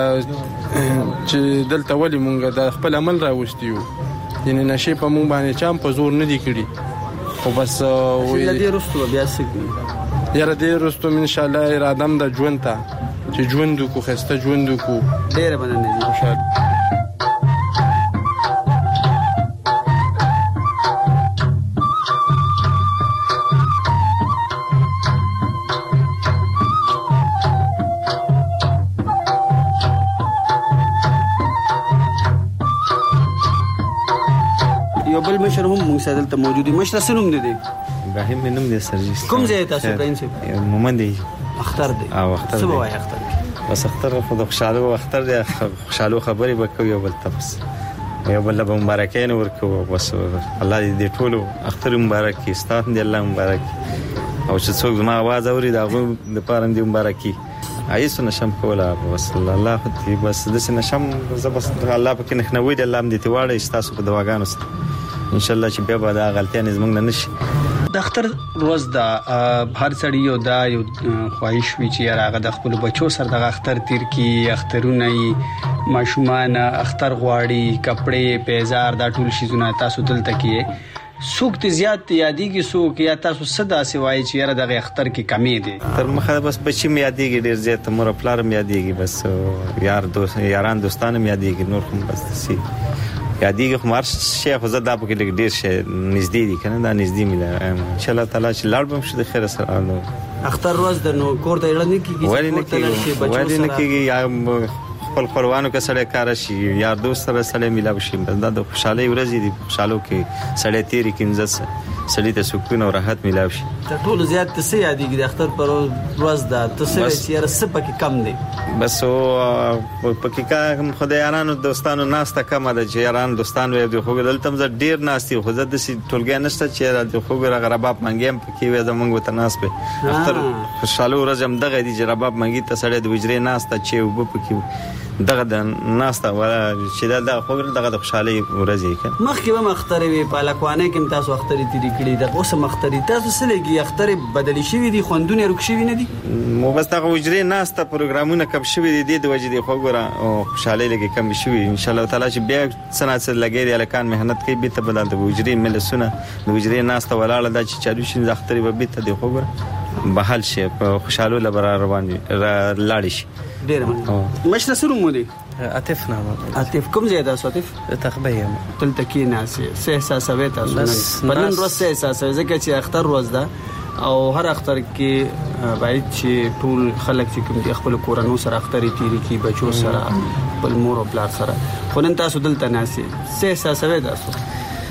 چې دلته ولی مونږ د خپل عمل راوستیو یعنی نشي په مونږ باندې چام په زور نه دی کړی خو بس
وی دې رستو بیا سګي
یاره دې رستو ان شاء الله اراده د ژوند ته چې ژوند کو خسته ژوند کو
ډېر باندې دي ان شاء الله یو بل مشر هم موږ سره دلته موجودي مشر سنوم دي
ابراهيم نوم دي سرجیس
کوم ځای تاسو ابراهيم صاحب
مومن دي
اختر دي
او اختر
څه وای اختر
بس اختر خو د خوشاله اختر دي خوشاله خبري وکوي یو بل تاسو یو بل به مبارکین ورکو بس الله دې ټولو اختر مبارک کی ستاسو دې الله مبارک او چې څوک ما आवाज اوري دا د پاره دې مبارکي ایسو نشم کولا بس الله دې بس د نشم زبس الله پکې نخنوي دې الله دې تی واړې تاسو په دواګانو ان شاء الله چې بیا به دا غلطیان زمونږ نه نشي
د اختر ورځ د هر سړی یو دا یو خواهش وی چې هغه د خپل بچو سره د اختر تیر کی اخترونه ماشومان اختر غواړي کپڑے پیزار دا ټول شیزونه تاسو دلته کې سوق ته زیات یادېږي سوق یا تاسو صدا سوای چې یاره د اختر کې کمی دي
تر مخه بس بچی مې یادېږي ډیر زیات مور پلار مې یادېږي بس یار دوست یاران دوستان مې یادېږي نور کوم بس سي یادېږي خو مار شیخ زدا په کې ډیر شي نږدې دي کنه دا نږدې مې ان شاء الله تعالی چې لاړ بم شه د خیر سره
اختر ورځ د نو کور ته اړه نه کیږي
ولی نه کیږي ولی نه کیږي یا خپل خپلوانو کې سړی کار شي یار دوست سره سړی ملاوي شي دا د خوشحالي ورځ دي خوشحالو کې سړی تیری کینځه سړی ته سکون او راحت ملاوي شي
ته ټول زیات څه یادېږي د اختر پر ورځ دا ته څه یاره څه پکې کم دي
بس او پکې کا خدایانو دوستانو ناسته کم ده چې یاران دوستان وي د خوګ دلته ز ډیر ناستي خو زده سي ټولګي نشته چې د خوګ رباب منګم پکې وي زمونږ ته ناس په اختر خوشحالو ورځ هم دغه دي چې رباب منګي ته سړی د وجري ناسته چې وب پکې دغه د ناسته ولا چې دا د خوګ دغه د خوشحالي ورځ کې
مخکې به مختر وي په لکوانه کې تاسو اختر تیری کړی د اوس مختر تاسو سلګي اختر بدلی شوی دي خوندونه رک شوی نه دي
مو بس دغه وجري ناسته پروګرامونه کم شوی دي د وجې د خوګ او خوشحالي لګي کم شوی ان شاء الله تعالی چې بیا سنات لګي د الکان مهنت کوي به ته بدل د وجري ملسونه د وجري ناسته ولاړه د چې چالو شي د اختر به ته د خوګ بحال شي په خوشحالو لبر روان لاړ شي
ډیر مشره سره مو دي
عاطف نامه
عاطف کوم زیاده عاطف
تخبيه
تل تکي ناسي سه احساسوي تاسو بلن روسه احساسوي ځکه چې اختر ورځ ده او هر اختر کې باید چې ټول خلک چې کوم دي خپل کورانو سره اختر تیری کی بچو سره بل مور او پلار سره خو نن تاسو دلته ناسي سه احساسوي تاسو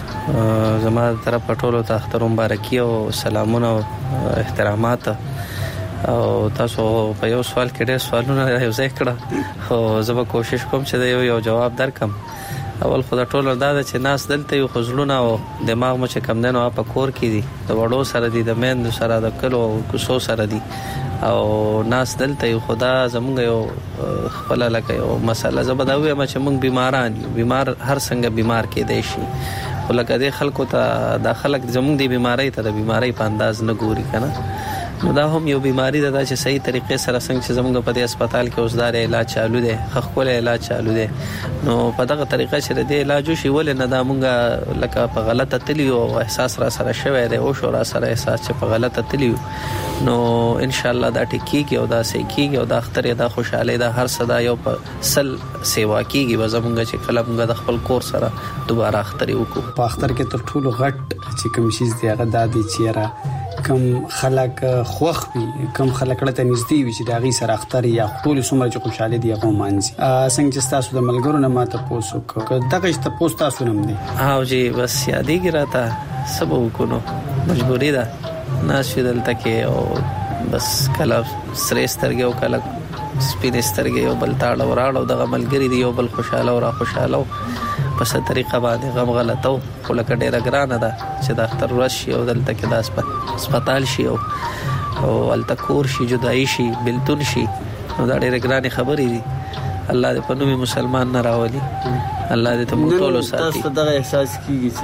زما طرف پټولو ته اختر مبارکي او سلامونه او احترامات او تاسو په یو سوال کې ډېر سوالونه یو ځای کړه خو زه به کوشش کوم چې د یو یو جواب درکم اول خو د ټولو دا چې ناس دلته یو خزلونه او دماغ مو چې کم دنو په کور کې دي د وړو سره دي د مین سره د کلو کوسو سره دي او ناس دلته یو خدا زمونږ یو خپل لکه یو مسله زبداوي چې موږ بیماران بیمار هر څنګه بیمار کې دی شي ولکه د خلکو ته د خلک زمونږ دی بیماری ته د بیماری په انداز نه ګوري کنه نو دا هم یو بیماری ده چې صحیح طریقې سره څنګه چې زموږ په دې هسپتال کې اوسدار علاج چالو دی خخول علاج چالو دی نو په دغه طریقه چې د علاج شي ول نه دا مونږه لکه په غلطه تلی او احساس را سره شوی دی او شو را سره احساس چې په غلطه تلی نو ان شاء الله دا ټیکيږي او دا سېکيږي او دا اختر دا خوشاله دا هر صدا یو په سل سیوا کیږي وزمونږ چې کله مونږ د خپل کور سره دوباره اختر وکړو
په اختر کې تر ټولو غټ چې کوم شي دی هغه د دې چیرې کم خلک خوخ وي کم خلک لته نږدې وي چې دا غي سره اختر یا ټول څومره چې خوشاله دي هغه مانځي څنګه چې تاسو د ملګرو نه ماته پوسو که دغه چې تاسو تاسو نوم دي
او جی بس یادېږي راته سبو کو نو مجبوری ده ناشې دلته کې او بس کله سرېسترګي او کله سپینسترګي او بل تاړه وراړو دغه ملګری دی یو بل خوشاله او را خوشاله په څه طریقه باندې غم غلطو خو لکه ډیره ګرانه ده چې د اختر ورځ شي او دلته کې د هسپتال شي او او التکور شي جدایي شي بلتون شي نو دا ډیره ګرانه خبرې دي الله دې په نومي مسلمان نه راولي الله دې ته موږ ټول ساتي
تاسو دغه احساس کیږي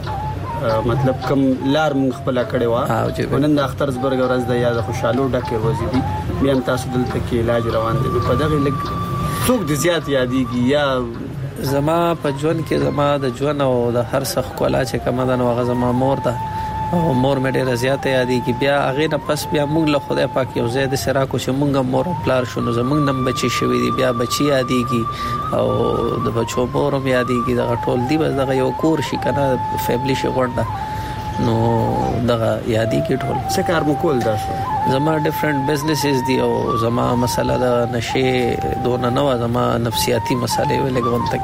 چې مطلب کم لار موږ خپل کړي وا ونن د اختر زبرګ ورځ د یاد خوشاله ډکه ورځ دي بیا تاسو دلته کې علاج روان دي په دغه لګ څوک د زیات یادېږي یا
زما په ژوند کې زما د ژوند او د هر څه کولا چې کومه ده نو هغه زما مور ده او مور مې ډېره زیاته یادېږي بیا هغې نه پس بیا موږ له خدای پاک یو ځای داسې راکړو چې موږ هم مور او پلار شو نو زموږ نه هم بچي شوي دي بیا بچي یادېږي او د بچو مور هم یادېږي دغه ټول دي بس دغه یو کور شي که نه فیملی شي غونډه نو دغه یادېږي ټول
څه کار مو کول دا شو
زما ډیفرنٹ بزنسز دي او زما مسله د نشې دونه نه و زما نفسیاتي مسالې ولې غونډه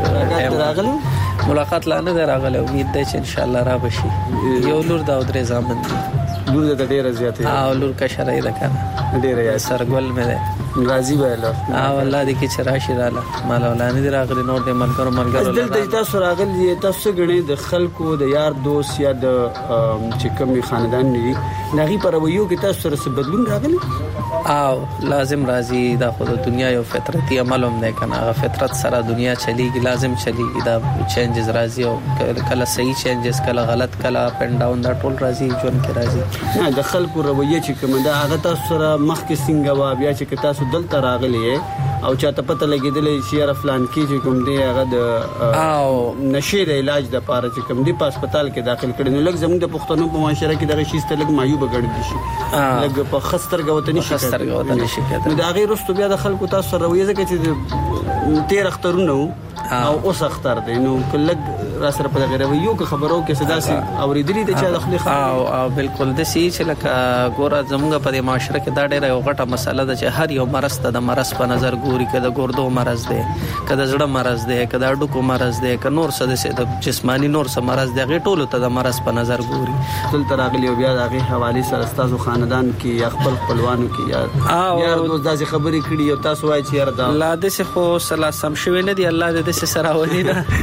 کې ملاقات لا نه راغله امید ده چې ان شاء الله را بشي یو لور دا درې زامن دي
لور د ډیره زیاتې
او لور کا شرای ده کنه
ډیره یا
سرګل مې ده
راضي به الله
او الله دې کې چرایشي رااله مال ولانه دي راغلي نور دې ملګرو ملګرو
دلته تاسو راغلي تاسو غني د خلکو د یار دوست یا د چې کومي خاندان دي نغي پر ویو کې تاسو سره څه بدلون راغلي
او لازم راځي دا خو د دنیا یو فطرتي عمل هم دی کنه هغه فطرت سره دنیا چلیږي لازم چلیږي دا چینجز راځي او کله صحیح چینجز کله غلط کله اپ اند ډاون دا ټول راځي ژوند کې راځي
نه د خلکو رویه چې کوم دا هغه تاسو سره مخکې څنګه وا بیا چې تاسو دلته راغلي او چاته پته لګیدلې چې را فلان کې چې کوم دی هغه د او نشي د علاج د پاره چې کوم دی په هسپتال کې داخل کړي نو لږ زموږ د پښتنو په معاشره کې دغه شی ست لږ معیوب ګڼل شي لږ په خستر غوته نشي
خستر غوته نشي
نو دا غیر رستو بیا د خلکو تاسو سره رویه ځکه چې تیر اخترونه او اوس اختر دی نو کله را سره په غیر یو خبرو کې صدا سي اوریدلې ته چې د خپل
او او بالکل د سی چې لکه ګوره زموږ په معاشره کې دا ډېره یو غټه مسله ده چې هر یو مرض ته د مرض په نظر ګوري کده ګردو مرض دی کده زړه مرض دی کده ډوکو مرض دی ک نور څه د جسمانی نور څه مرض دی غي ټولو ته د مرض په نظر ګوري
تل تراغلی بیا د هغه حواله سره تاسو خاندان کې یا خپل خپلوانو کې یا یا دوست داسې خبرې کړي او تاسو وایي چې یاره دا
لا د څه خو سلام شوي نه دی الله دې څه سره ودی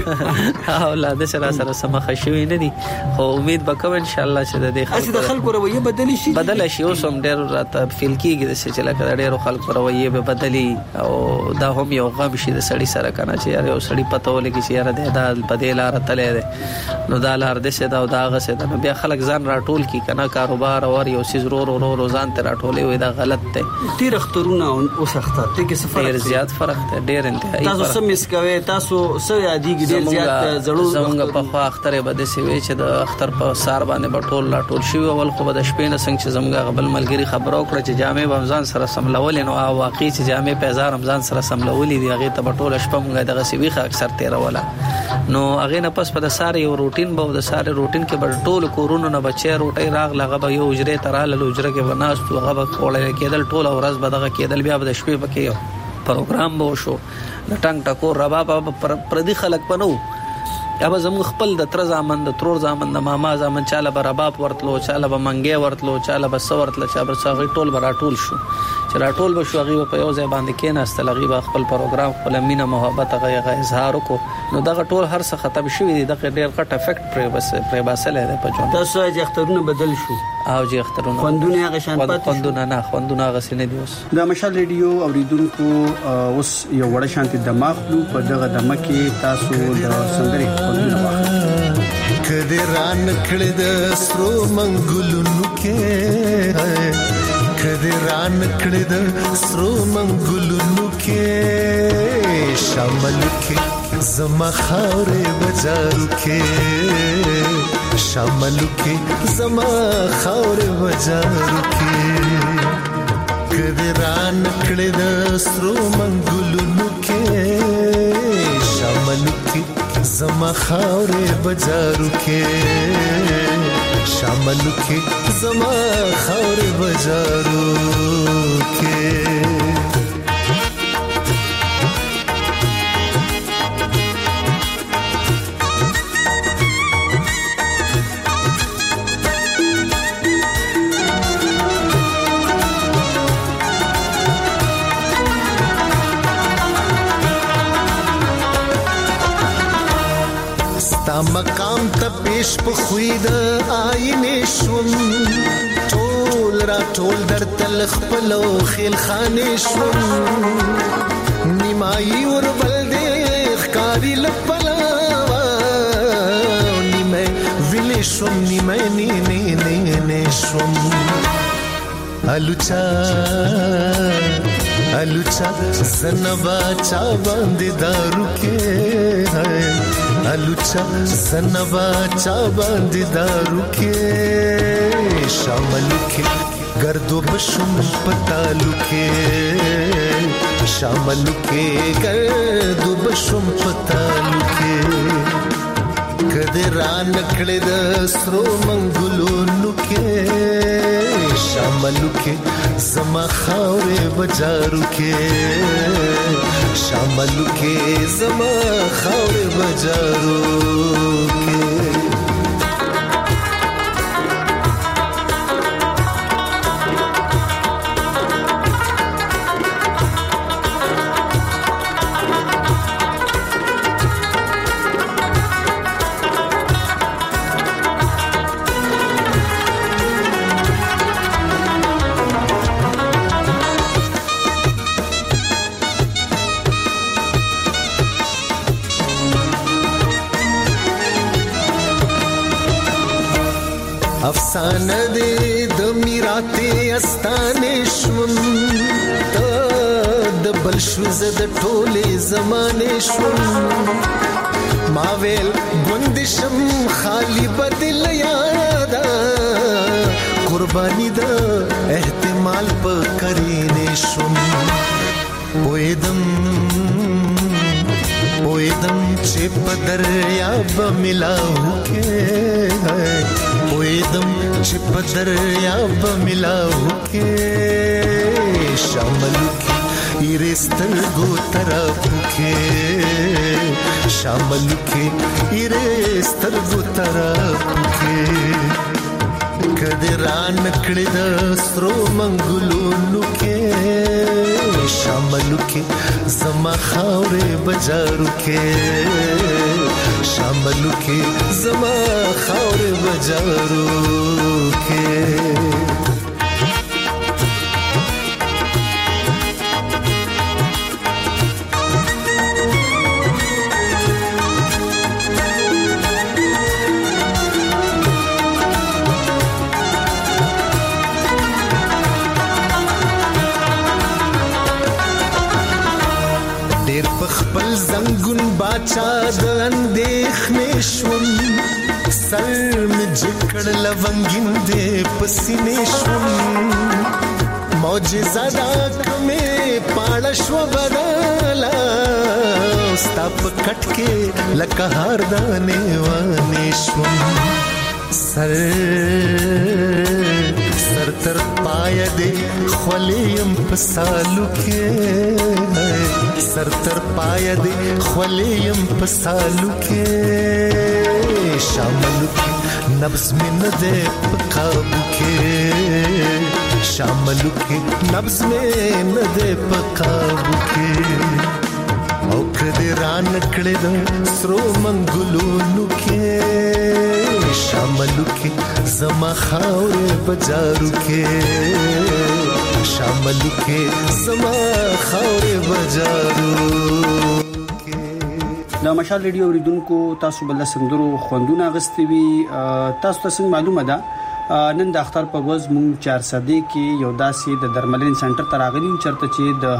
نه او لا د سره سره سم خشوي نه دي خو امید وکوم ان شاء الله چې د
خلکو د خلکو رویه بدلی شي
بدل شي اوس هم ډېر راته فیل کیږي چې لکه ډېر خلکو رویه به بدلی او دا هم یو غم شي د سړی سره کنه چې یاره یو سړی پته ولګي چې یاره د بدل لار تلې ده نو دا لار د څه دا دا غسه دا بیا خلک ځان راټول کی کنه کاروبار او یو سیز رو رو رو ځان ته راټولې وي دا غلط دی
تیر اخترونه او سخته ته کې سفر
ډېر زیات فرق دی ډېر انتهایی
تاسو سم مسکوي تاسو سو یادېږي ډېر زیات زړو
زمونږ په خوا اختر به د سوي چې د اختر په سار باندې په ټول لا ټول شي اول خو د شپې نه څنګه چې زمونږ غبل ملګری خبرو کړ چې جامع رمضان سره سملول نو واقعي چې جامع په رمضان سره سملولې دی هغه ته په ټول شپه مونږ دغه سوي خه اکثر تیروله نو هغه نه پس په د ساره یو روټین به د ساره روټین کې په ټول کورونو نه بچي روټي راغ لغه به یو اجره تراله لوجره کې وناستو هغه به کولای کېدل ټول ورځ به دغه کېدل بیا د شپې پکې پروګرام به شو د ټنګ ټکور رباب پردي خلک پنو ابا زموږ خپل د تر زامن د ترور زامن د ماما زامن چاله به رباب ورتلو چاله به منګي ورتلو چاله به سورتل چا بر څاغي ټول به راټول شو چې راټول به شو هغه په یو ځای باندې کېناستل هغه خپل پروګرام خپل مینه محبت هغه اظهار وکړو نو دغه ټول هر څه ختم شوی دی دغه ډیر غټ افیکټ پرې بس پرې باسل دی په ژوند
تاسو چې اخترونه بدل شو
او چې اخترونه
خوندونه هغه شان پاتې
خوندونه نه خوندونه هغه سینې دی اوس
د مشال ریډیو اوریدونکو اوس یو وړ شانتي دماغ په دغه دمکه تاسو د سندري خوندونه واخلئ
کدی ران کړه د سترو منګلونو کې کدی ران کړه د سترو منګلونو کې شامل کې زما خاورې بازارو کې شامل کې زما خاورې بازارو کې کدی ران کړه د سترو منګلونو کې شامل کې زما خاورې بازارو کې شامل کې زما خاورې بازارو کې مقام ته پیش په خوید آینه شوم ټول را ټول در تل خپل خیل خانه شوم نیمای ور بل دې ښکاری لپلا نیمه ویل شوم نیمه نه نه نه نه شوم الوچا الوچا زنبا چا باندې دارو کې الوچا زنبا چا باندې دارو کې شامل کې گردو بشم پتالو کې شامل کې گردو بشم پتالو کې کدی ران کړه د سترو منګلونو کې شامل کې زما خاورې بازارو کې شامل کې زما خاورې بازارو کې افسانه دې د میراته استانه شوم ته د بل شو زد ټوله زمانه شوم ما ویل ګوندشم خالی بدل یادا قربانی دا احتمال په کرینه شوم وېدم وېدم چې په دریاب ملاو کې وېدم چې په دریاب ملاو کې شامل کې ایرستل گو طرف کې شامل کې ایرستل گو طرف کې کدران کړه د سترو منګلونو کې شامل کې زما خاورې بجارو کې شامل کې زما خاورې بجارو کې خپل زنګون باچا د اندېښنې شوم سر مې جکړ لونګین دې پسینې شوم معجزه دا کمې پاړه شو بدلا ستا په کټ کې لکه هار دانې وانې شوم سر سر تر پای دې خولیم په سالو کې سر تر پای دې خولیم په سالو کې شامل کې نبض مې نه دې په قابو کې شامل کې نبض مې نه دې په قابو کې او کدی ران کړه د سرو منګلونو کې شامل کې زما خاورې بجارو کې شامل کې زما خاورې بجارو
د مشال ریډیو اوریدونکو تاسو بل سندرو خوندونه غستوي تاسو ته معلومه ده نن د اختر په ورځ مونږ چار صدې کې یو داسې د درملین سنټر ته راغلي چرته چې د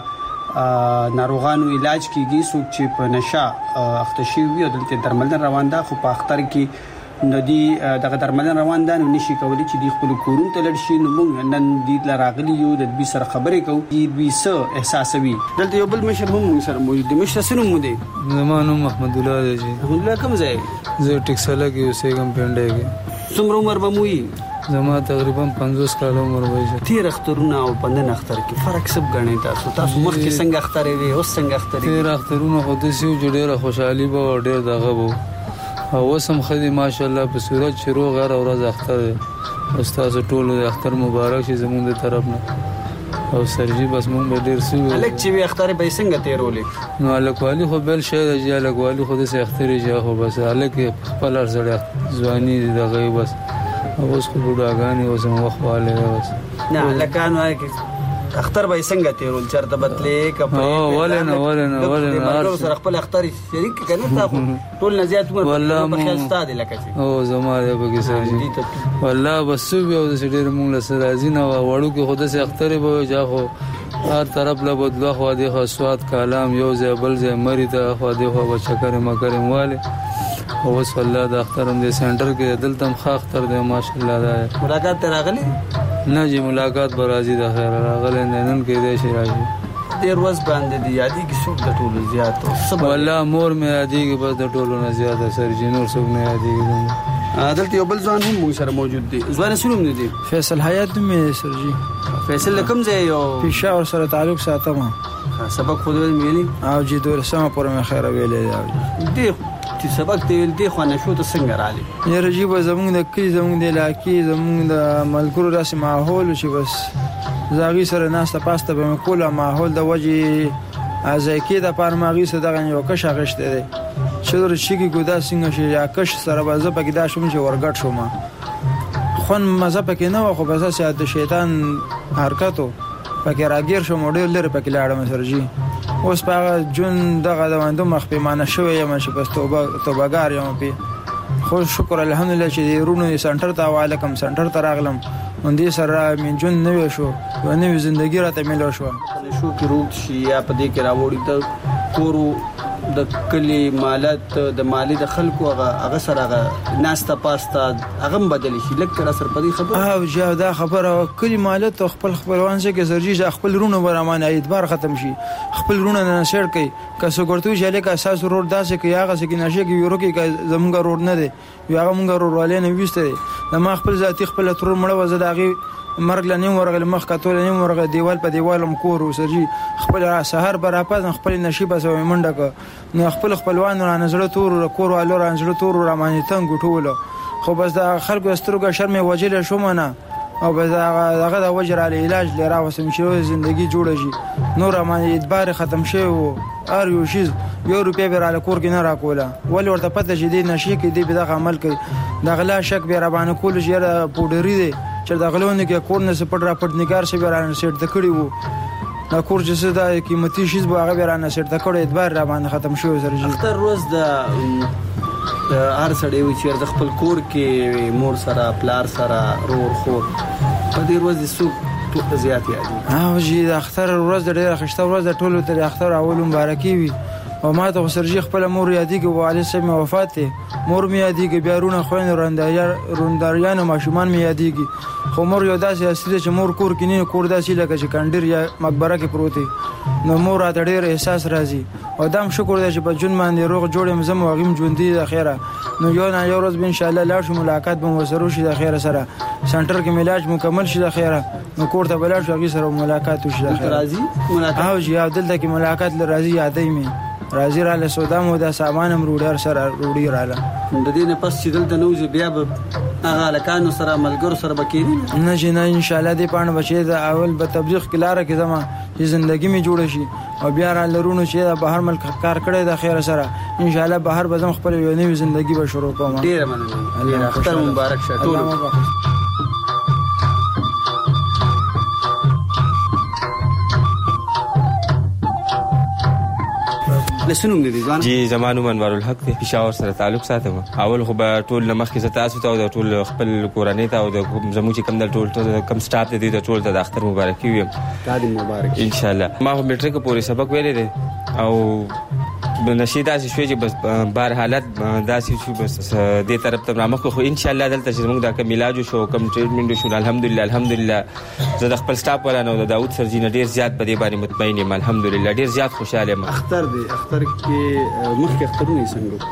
هاغه ناروغانو علاج کیږي څوک چې په نشه اخته شي وي او دلته درملین روان ده خو په اختر کې ندی دغه درملین روان ده نو نشي کولای چې د خپل کورون ته لړ شي نو مونږ نن د راغلي یو د بي سره خبرې کوو د بي سره احساسوي دلته یو بل مشر هم سره موجود دی مشر سره مو دی
زمانو محمد الله دی
محمد الله کوم ځای
زه ټیکساله کې اوسېږم پنده کې
څومره عمر به موي
زما تقریبا پنځوس کال عمر وایي
تیر اخترونه او پندن اختر کې فرق سب غني تاسو تاسو مخکې څنګه اخترې وي اوس څنګه اخترې
تیر اخترونه خو د سیو جوړه خوشحالي به ډېر دغه وو او وسم خدي ماشاءالله په صورت شروع غیر اورز اختر استاد ټول د اختر مبارک شي زمونږ د طرف نه او سرجی بس مونږ به ډیر سو
الک چې وي اختر به څنګه تیرولې
نو الک والی خو بل شي د الک والی خو د سه اختر جا خو بس الک خپل ارزړه ځواني دغه بس اوس خو بډاګانی اوس مو خواله بس
نه لکان وای کی اختر به څنګه تیرول چرته بتلې کپړې
او ولنه ولنه ولنه
هر سره خپل اختر شریک کنه تاسو ټول نزيات مو په خیال ستاد لکه
او زماره به کې سر والله بس بیا د سړي مونږ له سره ازینه وړو کې خود سه اختر به جا خو هر طرف له بدلا خو دي خو سواد کلام یو ځای بل ځای مری ته خو دي خو بچکر مکرم والے او وس والله د اخترم د سنټر کې دلته مخ اختر دی ماشاءالله دا
ملاقات ته راغلی
نه جی ملاقات برازي د خیر راغلی نن کې دی شي راځي
ډیر ورځ باندې دی یادې کې څوک د ټولو زیات او
والله مور مې یادې کې بس د ټولو نه زیات سر جنور څوک نه یادې کې
دلته یو بل ځوان هم موږ سره موجود دی ځوان سره هم دی
فیصل حیات مې سرجی
فیصل کوم ځای یو
پېښور سره تعلق ساتم
سبق خو دې ویلي
او جی دور سم پر مې خیر ویلې
دی چې سبق ته ویل دی خو نه شو ته څنګه رالی
یا رجیب زمونږ د کلی زمونږ د علاقې زمونږ د ملګرو داسې ماحول چې بس زاغي سره ناسته پاسته به کوله ماحول د وجه ازایکی د پارماغي سره دغه یو کش غشته دی چې در شي کې ګودا څنګه شي یا کش سره بازه پکې دا شوم چې ورګټ شوم خون مزه پکې نه خو بس چې د شیطان حرکتو پکې راګیر شوم ډېر لري پکې لاړم سرجی اوس په جون دغه د وندو مخ په معنی شوې یم چې پس توبه توبګار یم په خو شکر الحمدلله چې رونو سنټر ته حواله کوم سنټر ته راغلم نو دې سره من جون نوې شو او نوې ژوندۍ راته ملو شو
شو کې روغ شي یا په دې کې راوړی ته کورو د کلی مالت د مالی د خلکو هغه هغه سره هغه ناستا پاستا هغه بدل شي لکه سر په دې خبره
او جا دا خبره کلی مالت خپل خپلوان څخه کې سرجي خپل رونو برامانه اعتبار ختم شي خپل رونو نه شیر کوي که څو ګرځو چې لکه اساس روډ داسې کې هغه څخه نشه کې یورو کې زمونږ روډ نه دی یو هغه مونږ روډ والے نه وسته د ما خپل ذاتی خپل تر مړه وزه داغي مرګ لنیم ورغل مخ کتول نیم ورغل دیوال په دیوالم کور وسرجي خپل سحر برابر خپل نشيب سو منډه ک نو خپل خپلوان را نظر تور کور والو را نظر تور را مانې تنګ ټوله خو بس دا خلکو سترګه شرم وجله شوم نه او بس هغه د وجر علی علاج لرا وسم شو زندگی جوړه شي نور ما اعتبار ختم شي او ار یو شي یو روپیا به را کور کې نه را کوله ول ورته پته شي دې نشي کې دې به د عمل کوي د غلا شک به را باندې کول شي را پودری دي چې د غلونه کې کور نه سپټ را پټ نگار شي به را سیټ د کړي وو دا کور چې دا قیمتي شي به هغه به را نه سیټ د کړي اعتبار را باندې ختم شو سره
اختر روز د هر سړی وي چې د خپل کور کې مور سره پلار سره رور خور په دې ورځ سو زیات یادي
او جی د اختر ورځ ډېر خشته ورځ د ټولو تر اختر اول مبارکي وي او ما ته سرجي خپل مور یادېږي او علي سم وفات مور مې یادېږي بیا رونه خوین روندار رونداریان او ماشومان مې یادېږي خو مور یو داسې اصلي چې مور کور کې نه کور داسې لکه چې کندر یا مقبره کې پروت دی نو مور راته ډېر احساس راځي او دام شکر دی چې په جون باندې روغ جوړم زم او غیم ژوند دی د خیره نو یو نه یو ورځ به ان شاء الله لاړ شو ملاقات به وسرو شي د خیره سره سنټر کې علاج مکمل شي د خیره نو کور ته بلاړ شو غي سره ملاقات وشي د خیره
راځي ملاقات
او جی دلته کې ملاقات لراځي یادې می راځي را له سودام او د سامانم روډر سره روډي رااله
د دې نه پس چې دلته نوځي بیا به هغه لکانو سره ملګرو سره بکېږي
نه چې نه ان شاء الله دې پانه بچي د اول به تبلیغ کلاره کې زما چې ژوندۍ می جوړ شي او بیا را لرونو چې د بهر ملک کار کړي د خیر سره ان شاء الله بهر به زم خپل یو نوې ژوندۍ به شروع کوم
ډیر مننه الله اختر مبارک شه ټول لسنوم دي ځوان
جی زمانو منور الحق دی پېښور سره تعلق ساتم اول خو به ټول لمخ کې تاسو ته او ټول خپل کورنۍ ته او د زموږ کم د ټول کم سټاف دي د ټول د اختر مبارکي وي
تاسو مبارک
ان شاء الله ما هم میټریک پورې سبق ویلې دي او نشیدا شوي چې بس بهر حالت داسې شو بس دې طرف ته رامخ خو ان شاء الله دلته چې موږ دا کوم علاج شو کوم ټریټمنټ شو الحمدلله الحمدلله زه د خپل سټاف ولا نو د داوود سرجی نه ډیر زیات په دې باندې مطمئن یم الحمدلله ډیر زیات خوشاله یم
اختر دی اختر کې مخکې اخترونه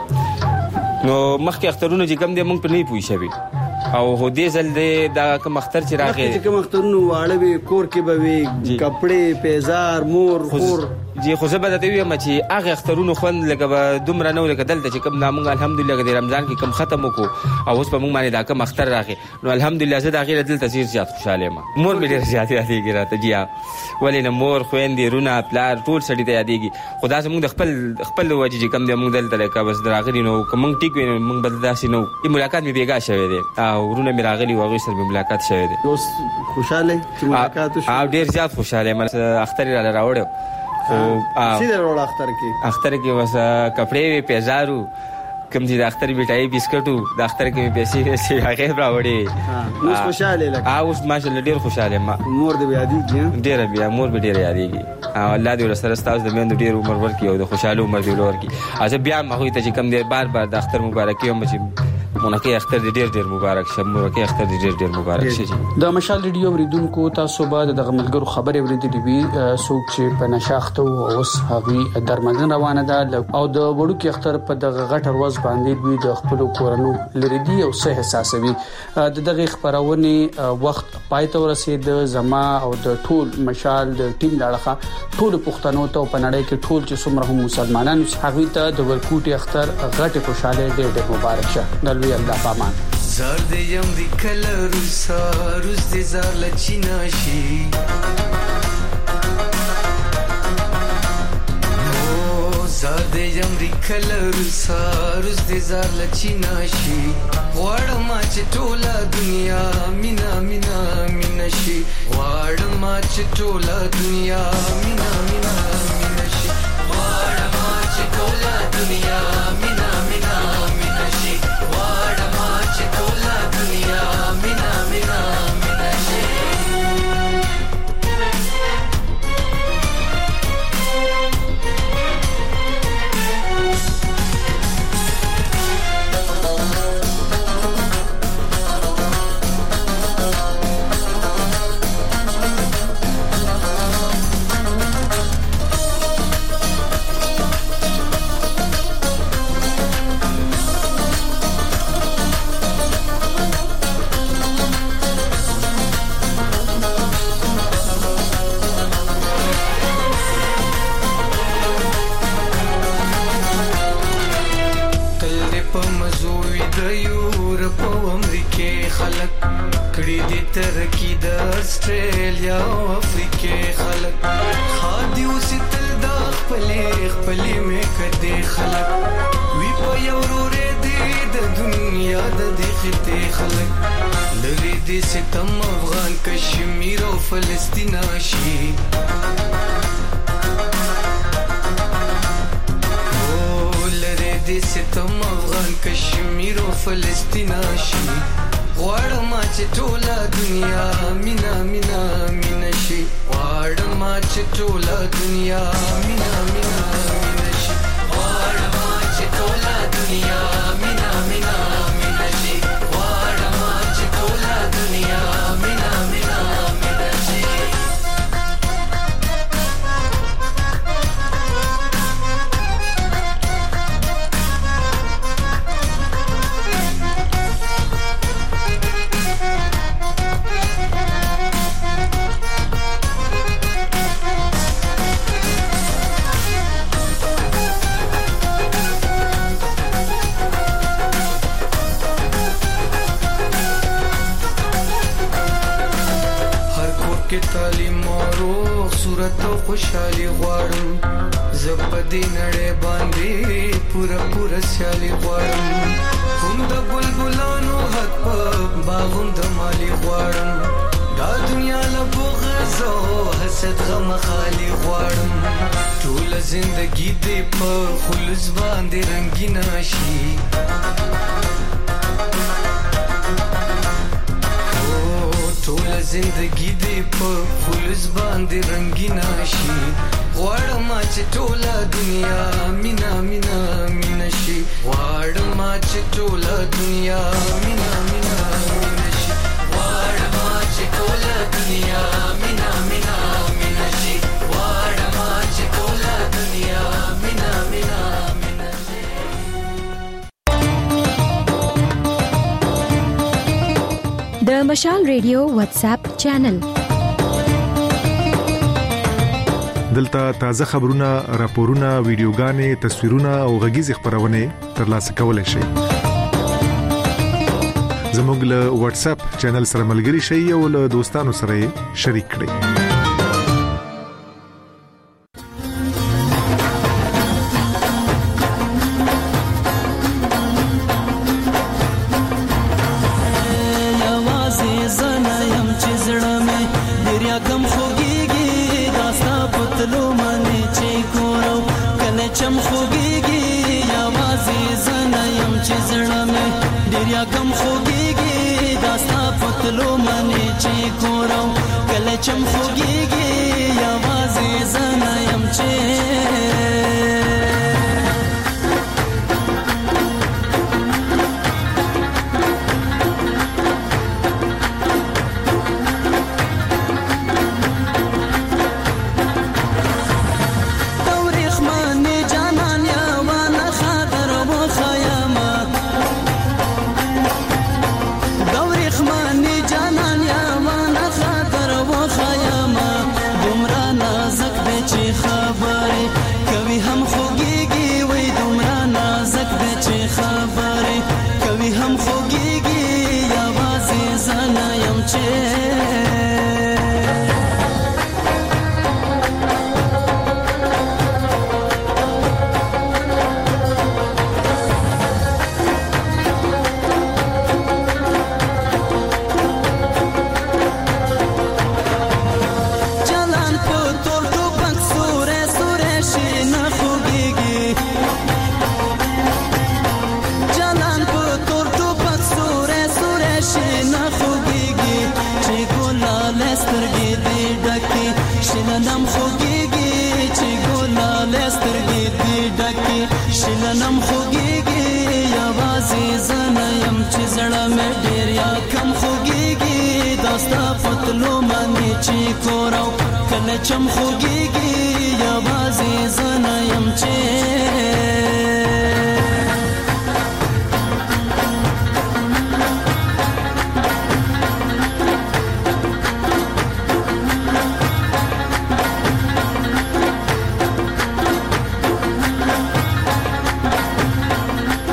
څنګه
نو مخکې اخترونه چې کم دي موږ په نه پوي شوي او هو دې ځل دې دا کوم اختر چې راغی
چې کوم اخترونه واړه وي کور کې به وي کپڑے پیزار مور خور
جی خو زه به درته وایم چې هغه اخترونو خوند لکه به دومره نه و لکه دلته چې کوم موږ الحمدلله د رمضان کې کوم ختم وکړو او اوس په موږ باندې دا کوم اختر راغی نو الحمدلله زه د هغې دلته ډېر زیات خوشحاله یم مور مې ډېر زیات یادېږي راته جی ولې نه مور خویندې رونه پلار ټول سړي ته یادېږي خو داسې موږ د خپل خپل وجې چې کوم دی موږ دلته لکه بس راغلي نو که موږ ټیک وي نو موږ به داسې نه وو ملاقات مې بېګا شوی دی او ورونه مې راغلي وو هغوی سره مې ملاقات شوی دی
اوس خوشحاله چې ملاقات وشو
او ډېر زیات خوشحاله یم اختر یې راله راوړی
خو سیده روړ اختر کې
اختر کې بس کپڑے وی پیزارو کوم چې د اختر میټای بسکټو د اختر کې پیسې پیسې هغه راوړي
نو خوشاله لګا
اوس ماشاءالله ډیر خوشاله ما
مور دې یادېږي
ډیر بیا مور به ډیر یادېږي او الله دې ورسره ستاسو د مېندو ډیر عمر ورکړي او د خوشاله عمر دې ورکړي اځه بیا ما هوی ته چې کم دې بار بار د اختر مبارکي هم چې مونږه اختر دې ډیر ډیر مبارک شه مونږه اختر دې ډیر ډیر مبارک شه
د مشال ریډیو ریډونکو تاسو بعد د غملګرو خبرې ورېدلې وي څوک چې په نشاخته او اوس هغه درملنه روانه ده او د وړو کې اختر په دغه غټ ورځ باندې دوی د خپل کورونو لري دي او څه احساسوي د دغه خبرونه وخت پای ته ورسید زما او د ټول مشال د ټیم لاړه ټول پښتنو ته په نړۍ کې ټول چې څومره هم مسلمانانو هغه ته د ورکوټي اختر غټ خوشاله ډېر ډېر مبارک شه دلوي الله پامان
زار دې یم دې کله روسا روس دې زار لچینا شي او زار دې یم دې کله روسا روس دې زار لچینا شي وړم چې ټوله دنیا مینا مینا مینا شي وړم چې ټوله دنیا مینا مینا مینا شي وړم چې ټوله دنیا مینا مینا مینا شي په مزوي د یورپ او امریکې خلک کړي دي ترقي د استرالیا او افریقې خلک خادي وسیتل د خپلې خپلې مې کړي خلک وی په یورورې دي د دنیا د دې خته خلک لري دي ستم افغان کشمیر او فلسطین شي دې ستم افغان کشمیر او فلسطین شي غواړم چې ټوله دنیا مینا مینا مینا شي غواړم چې ټوله دنیا مینا مینا مینا شي غواړم چې ټوله دنیا مینا مینا مینا شي غواړم چې ټوله دنیا مینا مینا مینا شي کې تعلیم او صورت او خوشحالي غواړم زپدې نړۍ باندې پورا پورا سیالي غواړم هم د بلبلانو حق په باغوم د مالی غواړم دا دنیا له بغض او حسد غم خالي غواړم ټول زندگی دې په خلوص باندې رنگین شي ټول زندگی دې په خلوص باندې رنگین شي غواړم چې ټوله دنیا مینا مینا مینا شي غواړم چې ټوله دنیا مینا مینا مینا شي غواړم چې ټوله دنیا مینا مینا مینا شي غواړم چې ټوله دنیا مینا مینا مینا شي
د مشال ریډیو واتس اپ چینل
دلته تازه خبرونه، راپورونه، ویډیوګانې، تصویرونه او غږیز خبرونه ترلاسه کولای شئ. زموږ له واتس اپ چینل سره ملګري شئ او له دوستانو سره شریک کړئ.
چم خوږیږي یا بازي زنه يم چې